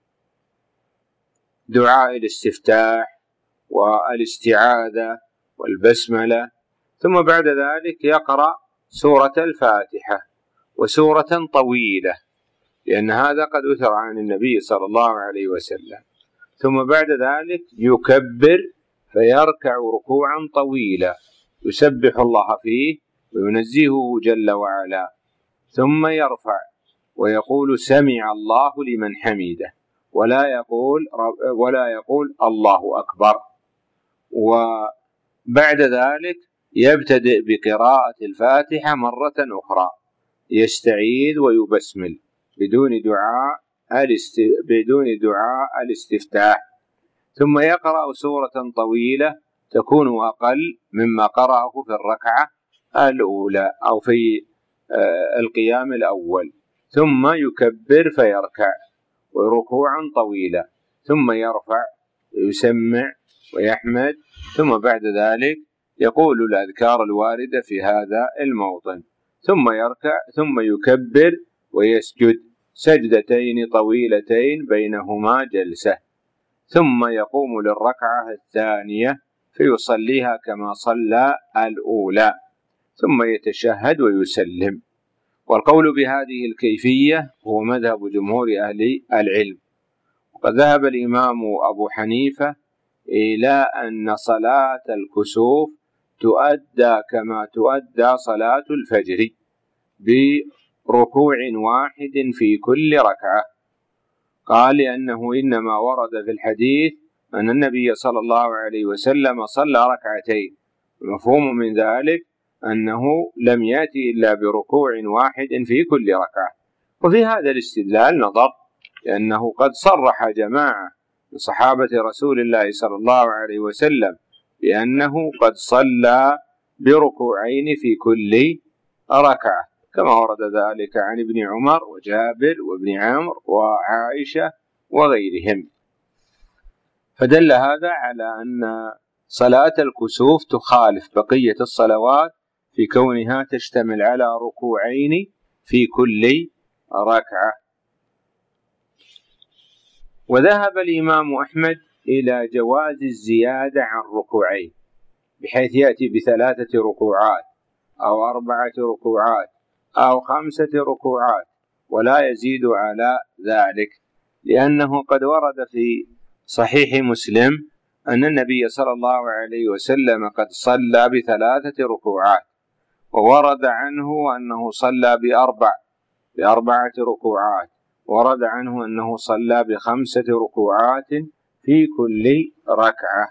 دعاء الاستفتاح والاستعاذة والبسملة، ثم بعد ذلك يقرأ سورة الفاتحة وسورة طويلة، لأن هذا قد أثر عن النبي صلى الله عليه وسلم. ثم بعد ذلك يكبر فيركع ركوعا طويلا يسبح الله فيه وينزهه جل وعلا، ثم يرفع ويقول سمع الله لمن حمده، ولا يقول الله أكبر. وبعد ذلك يبتدئ بقراءة الفاتحة مرة أخرى، يستعيذ ويبسمل بدون دعاء الاستفتاح، ثم يقرأ سورة طويلة تكون أقل مما قرأه في الركعة الأولى أو في القيام الأول، ثم يكبر فيركع وركوعا طويلا، ثم يرفع يسمع ويحمد، ثم بعد ذلك يقول الأذكار الواردة في هذا الموطن، ثم يركع ثم يكبر ويسجد سجدتين طويلتين بينهما جلسة، ثم يقوم للركعة الثانية فيصليها كما صلى الأولى، ثم يتشهد ويسلم. والقول بهذه الكيفية هو مذهب جمهور أهل العلم. وقد ذهب الإمام أبو حنيفة إلى أن صلاة الكسوف تؤدى كما تؤدى صلاة الفجر ركوع واحد في كل ركعة. قال لأنه إنما ورد في الحديث أن النبي صلى الله عليه وسلم صلى ركعتين، المفهوم من ذلك أنه لم يأتي إلا بركوع واحد في كل ركعة. وفي هذا الاستدلال نظر، لأنه قد صرح جماعة من صحابة رسول الله صلى الله عليه وسلم بأنه قد صلى بركوعين في كل ركعة، كما ورد ذلك عن ابن عمر وجابر وابن عمرو وعائشة وغيرهم. فدل هذا على أن صلاة الكسوف تخالف بقية الصلوات في كونها تشتمل على ركوعين في كل ركعة. وذهب الإمام أحمد إلى جواز الزيادة عن ركوعين، بحيث يأتي ب3 ركوعات أو 4 ركوعات أو 5 ركوعات ولا يزيد على ذلك، لأنه قد ورد في صحيح مسلم أن النبي صلى الله عليه وسلم قد صلى ب3 ركوعات، وورد عنه أنه صلى ب4 ركوعات، ورد عنه أنه صلى ب5 ركوعات في كل ركعة.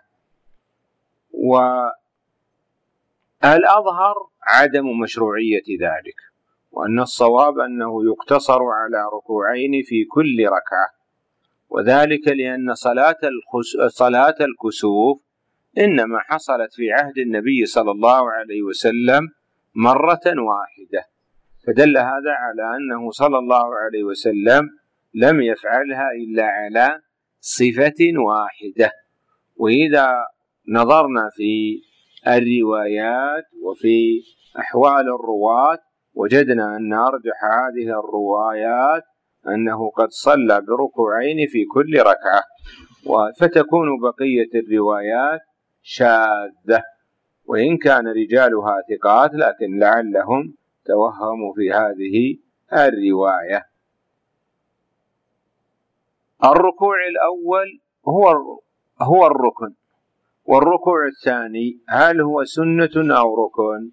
والأظهر عدم مشروعية ذلك، وأن الصواب أنه يقتصر على ركوعين في كل ركعة، وذلك لأن صلاة الكسوف إنما حصلت في عهد النبي صلى الله عليه وسلم مرة واحدة، فدل هذا على أنه صلى الله عليه وسلم لم يفعلها إلا على صفة واحدة. وإذا نظرنا في الروايات وفي أحوال الرواة وجدنا أن أرجح هذه الروايات أنه قد صلى بركوعين في كل ركعة، فتكون بقية الروايات شاذة، وإن كان رجالها ثقات لكن لعلهم توهموا في هذه الرواية. الركوع الأول هو الركن، والركوع الثاني هل هو سنة أو ركن؟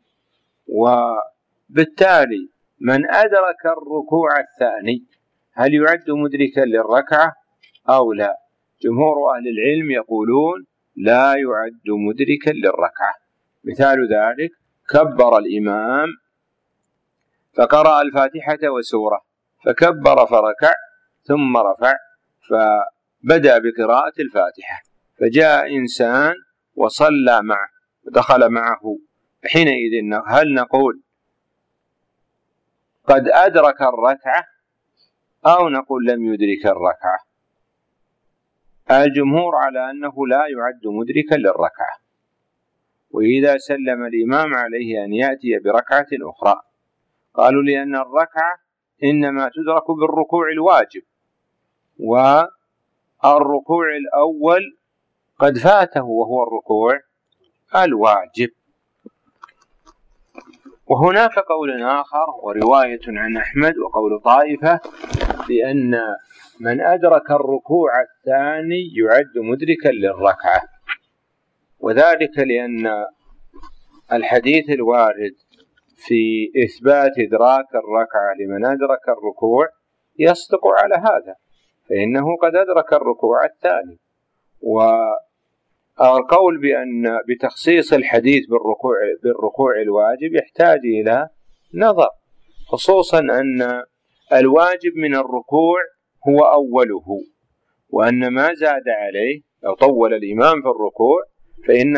وبالتالي من أدرك الركوع الثاني هل يعد مدركا للركعة أو لا؟ جمهور أهل العلم يقولون لا يعد مدركا للركعة. مثال ذلك: كبر الإمام فقرأ الفاتحة وسورة، فكبر فركع ثم رفع فبدأ بقراءة الفاتحة، فجاء إنسان وصلى معه ودخل معه، حينئذ هل نقول قد أدرك الركعة أو نقول لم يدرك الركعة؟ الجمهور على أنه لا يعد مدركا للركعة، وإذا سلم الإمام عليه أن يأتي بركعة أخرى. قالوا لأن الركعة إنما تدرك بالركوع الواجب، والركوع الأول قد فاته وهو الركوع الواجب. وهناك قول آخر ورواية عن أحمد وقول طائفة بأن من أدرك الركوع الثاني يعد مدركا للركعة، وذلك لأن الحديث الوارد في إثبات إدراك الركعة لمن أدرك الركوع يصدق على هذا، فإنه قد أدرك الركوع الثاني. والقول بتخصيص الحديث بالركوع الواجب يحتاج إلى نظر، خصوصا أن الواجب من الركوع هو أوله، وأن ما زاد عليه لو طول الإمام في الركوع فإن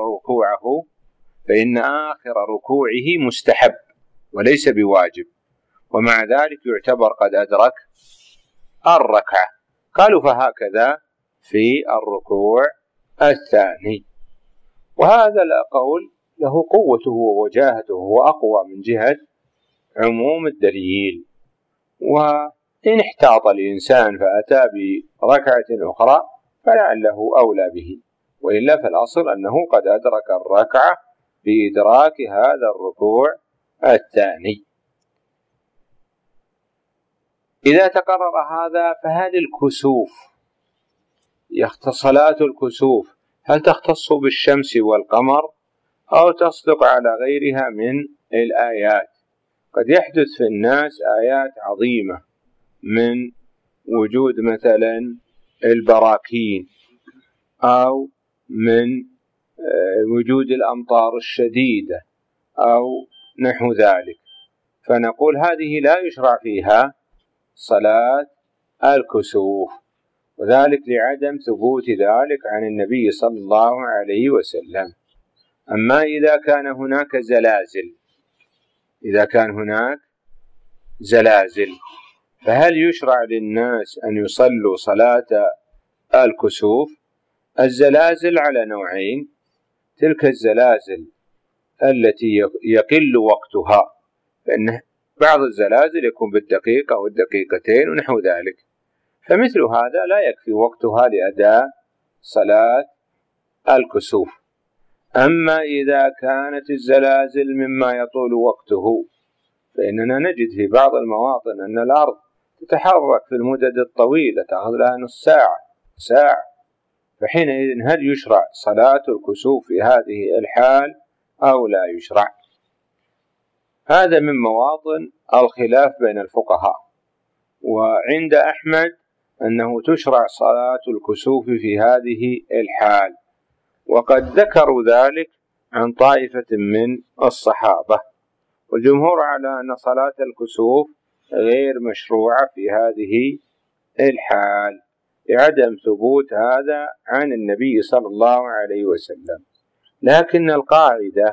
آخر ركوعه مستحب وليس بواجب، ومع ذلك يعتبر قد أدرك الركعة. قالوا فهكذا في الركوع الثاني. وهذا القول له قوته ووجاهته وأقوى من جهة عموم الدليل، وإن احتاط الإنسان فأتى بركعة أخرى فلعله أولى به، وإلا فالأصل أنه قد أدرك الركعة بإدراك هذا الركوع الثاني. إذا تقرر هذا فهل صلاة الكسوف هل تختص بالشمس والقمر أو تصدق على غيرها من الآيات؟ قد يحدث في الناس آيات عظيمة من وجود مثلا البراكين أو من وجود الأمطار الشديدة أو نحو ذلك، فنقول هذه لا يشرع فيها صلاة الكسوف، وذلك لعدم ثبوت ذلك عن النبي صلى الله عليه وسلم. أما إذا كان هناك زلازل فهل يشرع للناس أن يصلوا صلاة الكسوف؟ الزلازل على نوعين: تلك الزلازل التي يقل وقتها، فإن بعض الزلازل يكون بالدقيقة أو الدقيقتين ونحو ذلك، فمثل هذا لا يكفي وقتها لأداء صلاة الكسوف. أما إذا كانت الزلازل مما يطول وقته، فإننا نجد في بعض المواطن أن الأرض تتحرك في المدد الطويلة، تأخذ لها نص ساعة، فحينئذ هل يشرع صلاة الكسوف في هذه الحال أو لا يشرع؟ هذا من مواطن الخلاف بين الفقهاء. وعند أحمد أنه تشرع صلاة الكسوف في هذه الحال، وقد ذكروا ذلك عن طائفة من الصحابة، والجمهور على أن صلاة الكسوف غير مشروعة في هذه الحال لعدم ثبوت هذا عن النبي صلى الله عليه وسلم. لكن القاعدة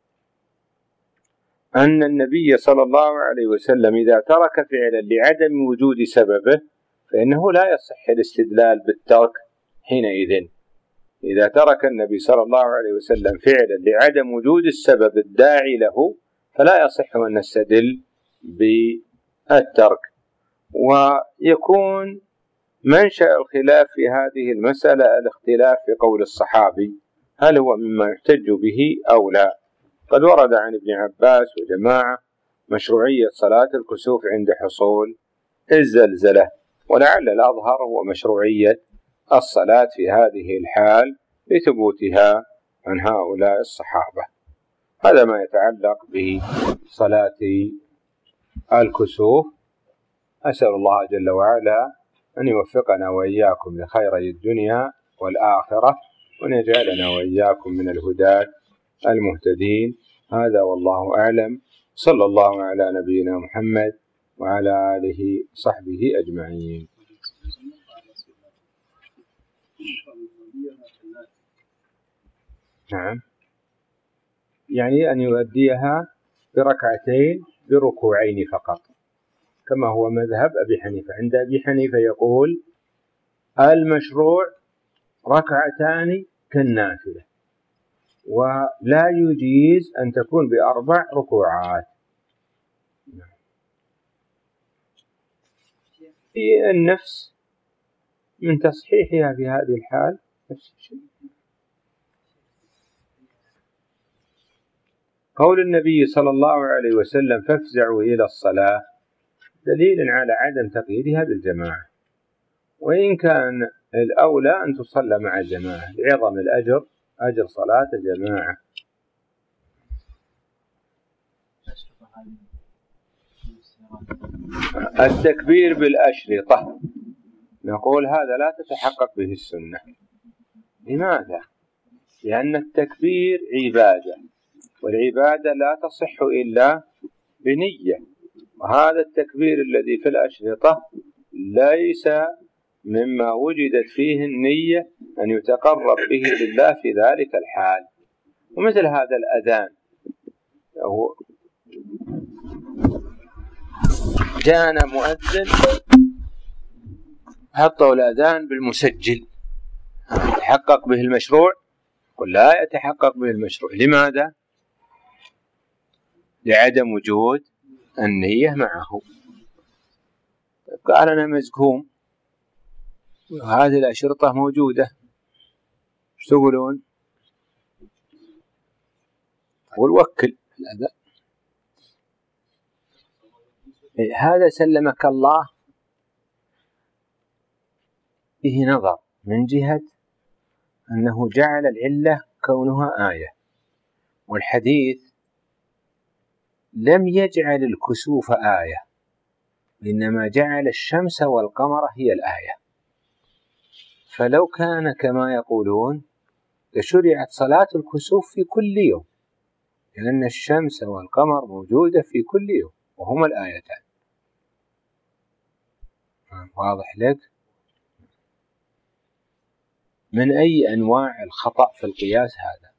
أن النبي صلى الله عليه وسلم إذا ترك فعلا لعدم وجود سببه فإنه لا يصح الاستدلال بالترك حينئذ. إذا ترك النبي صلى الله عليه وسلم فعلا لعدم وجود السبب الداعي له فلا يصح أن نستدل بالترك. ويكون منشأ الخلاف في هذه المسألة الاختلاف في قول الصحابي، هل هو مما يحتج به أو لا؟ قد ورد عن ابن عباس وجماعة مشروعية صلاة الكسوف عند حصول الزلزلة، ولعل الأظهر هو مشروعية الصلاة في هذه الحال لثبوتها عن هؤلاء الصحابة. هذا ما يتعلق بصلاة الكسوف. أسأل الله جل وعلا أن يوفقنا وإياكم لخيري الدنيا والآخرة، وأن يجعلنا وإياكم من الهداة المهتدين. هذا والله أعلم، صلى الله على نبينا محمد وعلى آله وصحبه أجمعين. نعم، يعني أن يؤديها بركعتين بركوعين فقط، كما هو مذهب أبي حنيفة. عند أبي حنيفة يقول المشروع ركعتان كالنافلة، ولا يجيز أن تكون ب4 ركوعات. في النفس من تصحيحها في هذه الحال نفس الشيء. قول النبي صلى الله عليه وسلم فافزعوا إلى الصلاة دليل على عدم تقييدها بالجماعة، وإن كان الأولى أن تصلى مع الجماعة لعظم الأجر، أجر صلاة الجماعة. التكبير بالأشرطة نقول هذا لا تتحقق به السنة. لماذا؟ لأن التكبير عبادة، والعبادة لا تصح إلا بنية، وهذا التكبير الذي في الأشرطة ليس مما وجدت فيه النية أن يتقرب به لله في ذلك الحال. ومثل هذا الأذان، جاءنا مؤذن حطوا الأذان بالمسجل، يتحقق به المشروع؟ قل لا يتحقق به المشروع. لماذا؟ لعدم وجود النية معه. قال أنا مزكوم وهذه الأشرطة موجودة، ايش تقولون؟ قل وكل الأذان. هذا سلمك الله فيه نظر من جهة أنه جعل العلة كونها آية، والحديث لم يجعل الكسوف آية، إنما جعل الشمس والقمر هي الآية. فلو كان كما يقولون لشرعت صلاة الكسوف في كل يوم، لأن الشمس والقمر موجودة في كل يوم وهما الآيتان. واضح لك؟ من أي أنواع الخطأ في القياس هذا؟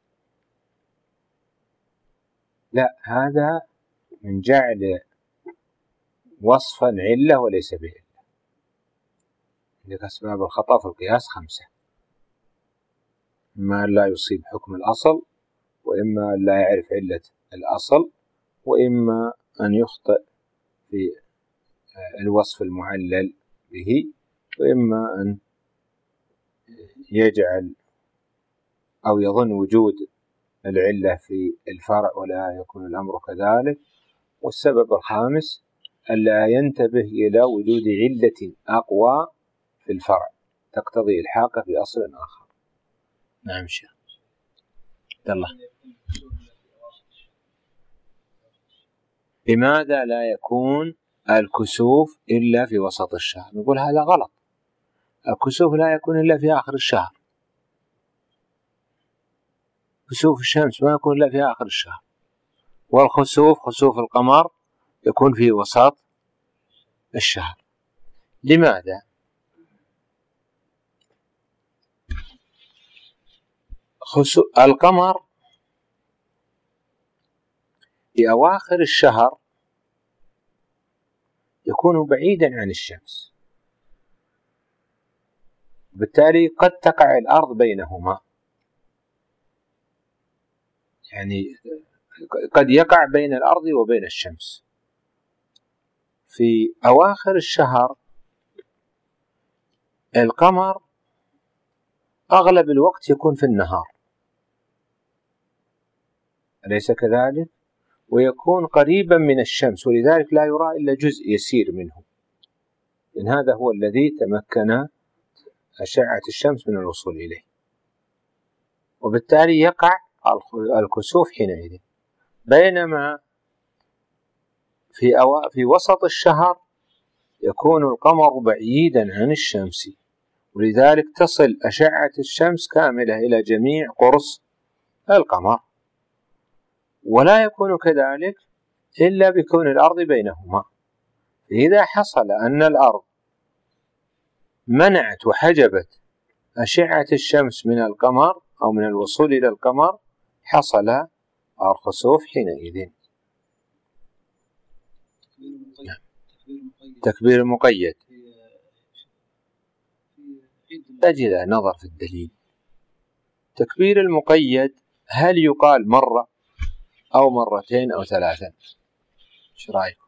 لا، هذا من جعل وصفا علة وليس بعلة. عندك أسباب الخطأ في القياس 5: إما أن لا يصيب حكم الأصل، وإما أن لا يعرف علة الأصل، وإما أن يخطئ في الوصف المعلل به، وإما أن يجعل أو يظن وجود العلة في الفرع ولا يكون الأمر كذلك. والسبب الخامس ألا ينتبه إلى وجود علة أقوى في الفرع تقتضي إلحاقه في أصل آخر. نعم شيخ. الله. لماذا لا يكون الكسوف إلا في وسط الشهر؟ نقول هذا غلط. الكسوف لا يكون إلا في آخر الشهر. كسوف الشمس ما يكون إلا في آخر الشهر، والخسوف خسوف القمر يكون في وسط الشهر. لماذا؟ القمر في أواخر الشهر يكون بعيدا عن الشمس، بالتالي قد تقع الأرض بينهما، يعني قد يقع بين الأرض وبين الشمس. في أواخر الشهر القمر أغلب الوقت يكون في النهار، أليس كذلك؟ ويكون قريبا من الشمس، ولذلك لا يرى إلا جزء يسير منه، إن هذا هو الذي تمكن أشعة الشمس من الوصول إليه، وبالتالي يقع الكسوف حينئذ. بينما في وسط الشهر يكون القمر بعيدا عن الشمس، ولذلك تصل أشعة الشمس كاملة إلى جميع قرص القمر، ولا يكون كذلك إلا بكون الأرض بينهما. إذا حصل أن الأرض منعت وحجبت أشعة الشمس من القمر أو من الوصول إلى القمر حصل الخسوف حينئذ. تكبير المقيد تجد نظر في الدليل. تكبير المقيد هل يقال مرة أو مرتين أو ثلاثا؟ ايش رأيكم؟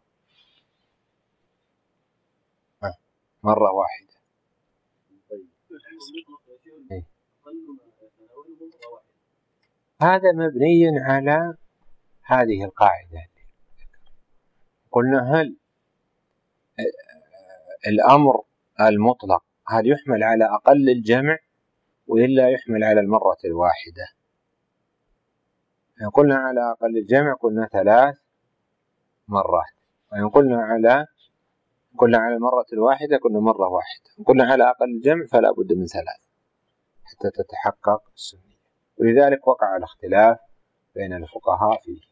مرة واحدة. هذا مبني على هذه القاعدة. قلنا هل الأمر المطلق هل يحمل على أقل الجمع وإلا يحمل على المرة الواحدة؟ إن قلنا على أقل الجمع قلنا 3 مرات، وإن قلنا على المرة الواحدة قلنا مرة واحدة، إن قلنا على أقل الجمع فلا بد من 3 حتى تتحقق السنية، ولذلك وقع الاختلاف بين الفقهاء فيه.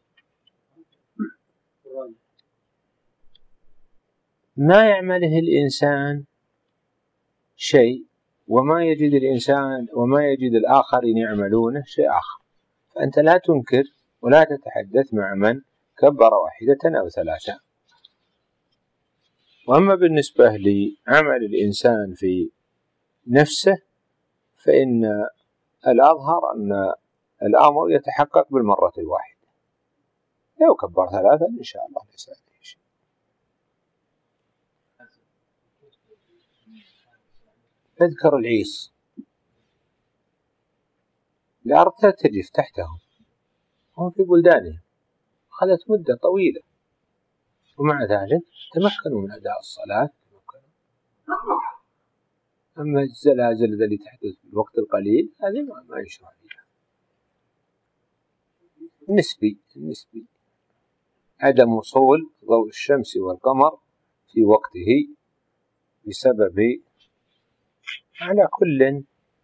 ما يعمله الإنسان شيء وما يجد الآخرين يعملونه شيء آخر، فأنت لا تنكر ولا تتحدث مع من كبر 1 أو 3. وأما بالنسبة لعمل الإنسان في نفسه فإن الأظهر أن الأمر يتحقق بالمرة الواحدة، لو كبر 3 إن شاء الله ليس عليه شيء. اذكر العيس، الأرض ترتجف تحتهم، هم في بلدانهم، أخذت مدة طويلة، ومع ذلك تمكنوا من أداء الصلاة. أما الزلازل التي تحدث في الوقت القليل هذه ما يشرع فيها، نسبي. عدم وصول ضوء الشمس والقمر في وقته بسبب، على كل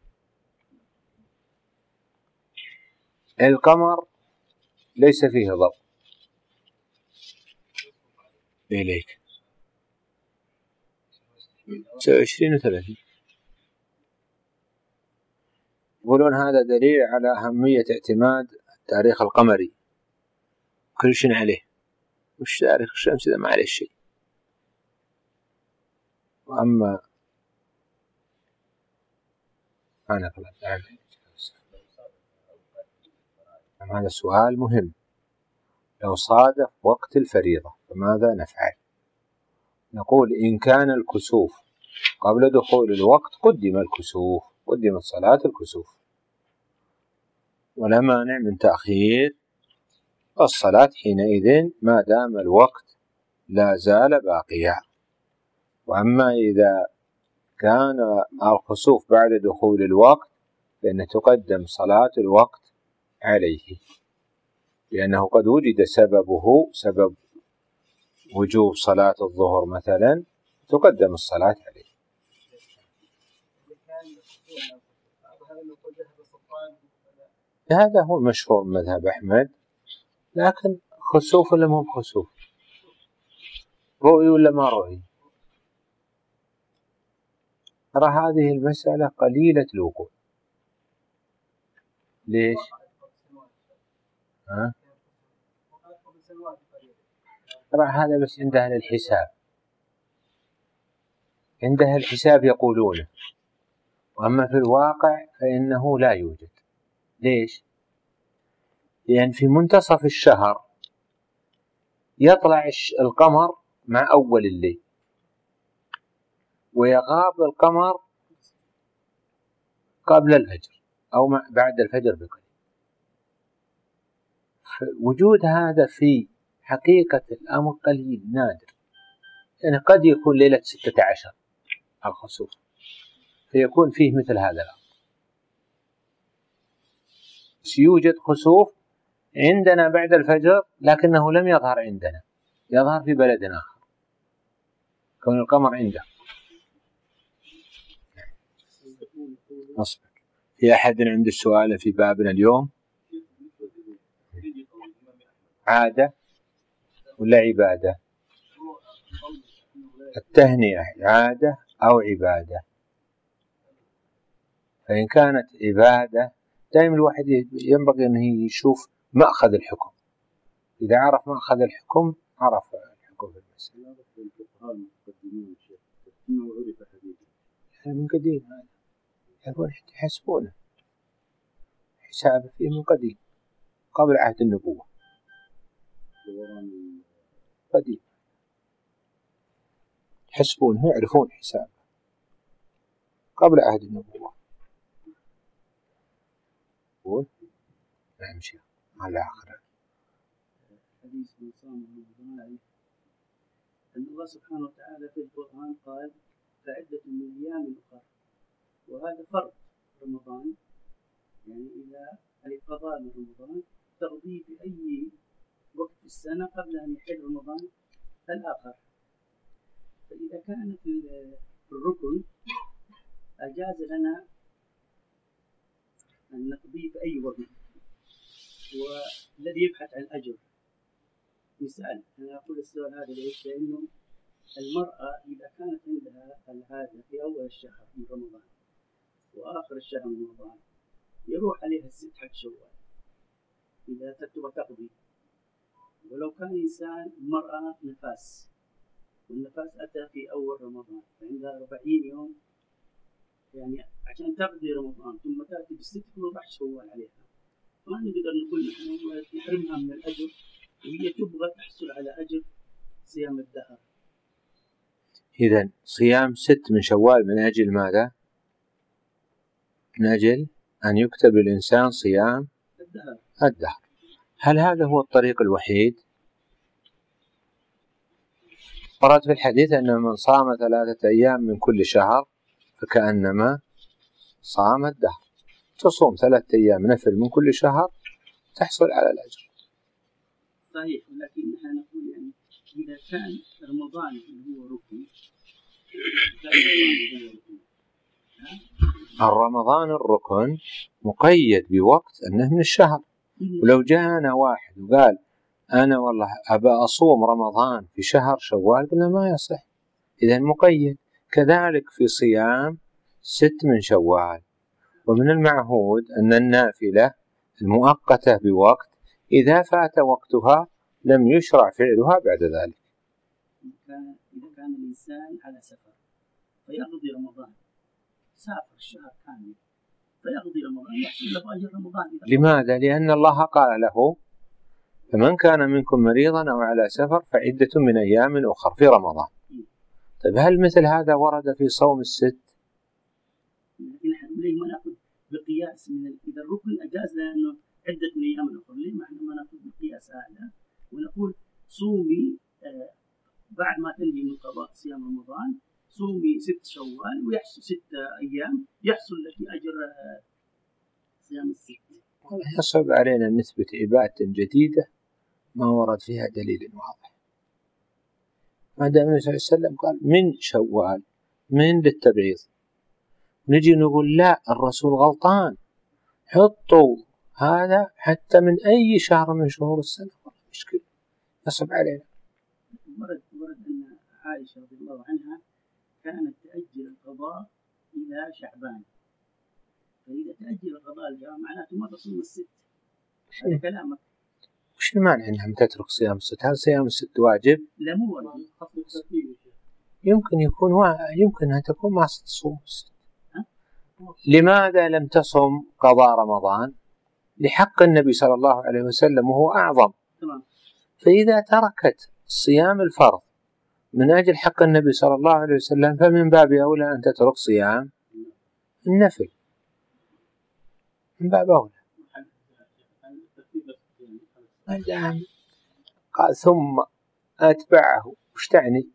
القمر ليس فيه ضوء. إليك 20 و30 يقولون هذا دليل على أهمية اعتماد التاريخ القمري كل شيء عليه، وش تاريخ الشمس إذا ما عليه شيء. وأما هذا سؤال مهم، لو صادف وقت الفريضة فماذا نفعل؟ نقول إن كان الكسوف قبل دخول الوقت قدم الكسوف، قدمت صلاة الكسوف، ولا مانع من تأخير الصلاة حينئذ ما دام الوقت لا زال باقيا. وأما إذا كان الخسوف بعد دخول الوقت فإن تقدم صلاة الوقت عليه، لأنه قد وجد سببه، سبب وجوب صلاة الظهر مثلا، تقدم الصلاة عليه. هذا هو مشهور مذهب أحمد، لكن خسوف ولا مو خسوف، رؤي ولا ما رؤي، ترى هذه المسألة قليلة الوقوع. ليش؟ ترى هذا بس عند أهل الحساب، عند أهل الحساب يقولونه، وأما في الواقع فإنه لا يوجد. ليش؟ لأن في منتصف الشهر يطلع القمر مع أول الليل، ويغاب القمر قبل الفجر أو بعد الفجر بقليل. وجود هذا في حقيقة الأمر قليل نادر، يعني قد يكون ليلة 16 الخسوف فيكون فيه مثل هذا الأمر. سيوجد خسوف عندنا بعد الفجر لكنه لم يظهر عندنا، يظهر في بلد آخر كون القمر عنده. أصبر، في أحد عنده سؤال في بابنا اليوم؟ عادة ولا عبادة؟ التهنئة عادة أو عبادة؟ فإن كانت عبادة دائما الواحد ينبغي أنه يشوف مأخذ الحكم، إذا عرف مأخذ الحكم عرف الحكم في المسألة. من قديم هذا يقول يحسبونه حسابه فيه من قديم قبل عهد النبوة، قديم يحسبونه يعرفون حسابه قبل عهد النبوة. قول نعم شيخ على آخر حديث من صام رمضان أن الله سبحانه وتعالى في القرآن قال فعدة من أيام أخرى، وهذا فرض رمضان، يعني إذا القضاء من رمضان تقضيه في أي وقت في السنة قبل أن يحل رمضان الآخر. فإذا كان في الركن أجاز لنا أن نقضيه في أي وقت. والذي يبحث عن الأجر مثال، أنا أقول السؤال هذا ليش؟ لأنه المرأة إذا كانت عندها العادة في أول الشهر من رمضان وآخر الشهر من رمضان يروح عليها الست حق شوال إذا تكتب تقضي. ولو كان إنسان مرأة نفاس والنفاس أتى في أول رمضان فعندها 40 يوم يعني عشان تقضي رمضان ثم تأتي بالست راح شوال عليها، ما نقدر نقول نحن نحرمها من الأجر وهي تبغى تحصل على أجر صيام الدهر. إذن صيام 6 من شوال من أجل ماذا؟ من أجل أن يكتب الإنسان صيام الدهر. هل هذا هو الطريق الوحيد؟ ورد في الحديث أن من صام 3 أيام من كل شهر فكأنما صام الدهر. تصوم 3 أيام نفل من كل شهر تحصل على الأجر. صحيح، ولكن نحن نقول يعني إذا كان رمضان اللي هو ركن، الرمضان الركن مقيد بوقت أنه من الشهر، ولو جاءنا واحد وقال أنا والله أبى أصوم رمضان في شهر شوال قلنا ما يصح، إذا مقيد. كذلك في صيام 6 من شوال. ومن المعهود أن النافلة المؤقتة بوقت إذا فات وقتها لم يشرع فعلها بعد ذلك. إذا كان الإنسان على سفر فيقضي رمضان، سافر الشهر كامل فيقضي رمضان يحصل له أجر رمضان. لماذا؟ لأن الله قال له فمن كان منكم مريضا أو على سفر فعدة من أيام أخر في رمضان. طيب هل مثل هذا ورد في صوم الست؟ لكن نحن ليه ما نأخذ بقياس من إذا الركن أجاز لأنه عدة من أيام أخرى، ليه ما نأخذ بقياس هذا ونقول صومي بعد ما تنهي من قضاء صيام رمضان صومي 6 شوال ويحصل 6 أيام يحصل لك أجر صيام الست. يصعب علينا أن نثبت عبادة جديدة ما ورد فيها دليل واضح. ما دام النبي صلى الله عليه وسلم قال من شوال من للتبعيض، نجي نقول لا الرسول غلطان، حطوا هذا حتى من أي شهر من شهور السنة، مشكلة يصعب علينا. ورد أن عائشة رضي الله عنها كانت تأجل القضاء إلى شعبان، فإذا تأجل القضاء الجواب معناته ما تصوم الست. هذا كلامك. وش المانع أنها تترك صيام الست؟ هل صيام الست واجب؟ لا مو واجب. يمكن أن تكون ما تصوم الست. لماذا لم تصم قضاء رمضان؟ لحق النبي صلى الله عليه وسلم وهو أعظم. فإذا تركت صيام الفرض من أجل حق النبي صلى الله عليه وسلم فمن باب أولى أن تترك صيام النفل، من باب أولى. قال ثم أتبعه، وش تعني؟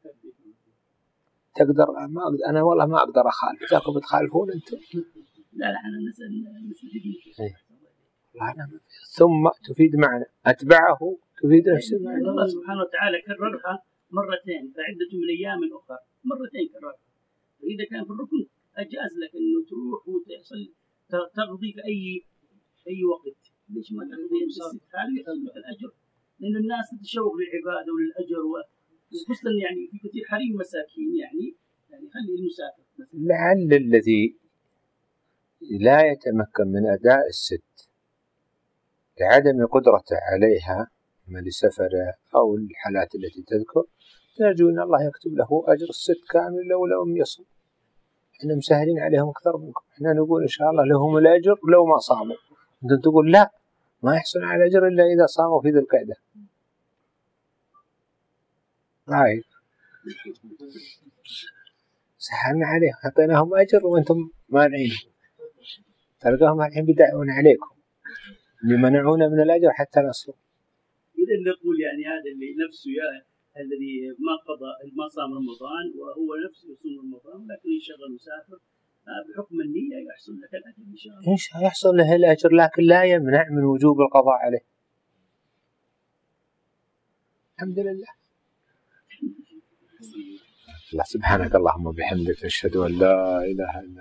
تقدر أنا والله ما أقدر أخالف، تاكم بتخالفون أنتم؟ لا أنا نسأل ثم تفيد معنى، أتبعه تفيد نفس المعنى. الله سبحانه وتعالى كررها مرتين، فعدة من أيام أخرى مرتين كررها. فإذا كان في الركن أجاز لك أنه تروح وتحصل تقضي في أي وقت، ليش ما تقضي الست؟ هذا يحصل لك الأجر، لأن الناس تتشوق للعبادة وللأجر، وخصوصا يعني في كثير حريم مساكين يعني خلي المسافر. لعل الذي لا يتمكن من أداء الست لعدم قدرته عليها ما لسفره أو الحالات التي تذكر، نرجو أن الله يكتب له أجر الست كامل لو لم يصم. إحنا مسهلين عليهم أكثر منكم، إحنا نقول إن شاء الله لهم الأجر لو ما صاموا، أنتم تقول لا ما يحصل على الأجر إلا إذا صاموا في ذي القعدة. رايك سهلنا عليهم، حطيناهم أجر وأنتم مانعين، تلقاهم الحين بدعون عليكم لمنعونا من الأجر حتى نصل. إذا نقول يعني هذا اللي نفسه الذي ما صام رمضان وهو نفسه يصوم رمضان لكن يشغل مسافر بحكم النية يحصل لك الأجر إن شاء الله. إيش يحصل له الأجر، لكن لا يمنع من وجوب القضاء عليه. الحمد لله. الله سبحانك اللهم وبحمدك أشهد أن لا إله إلا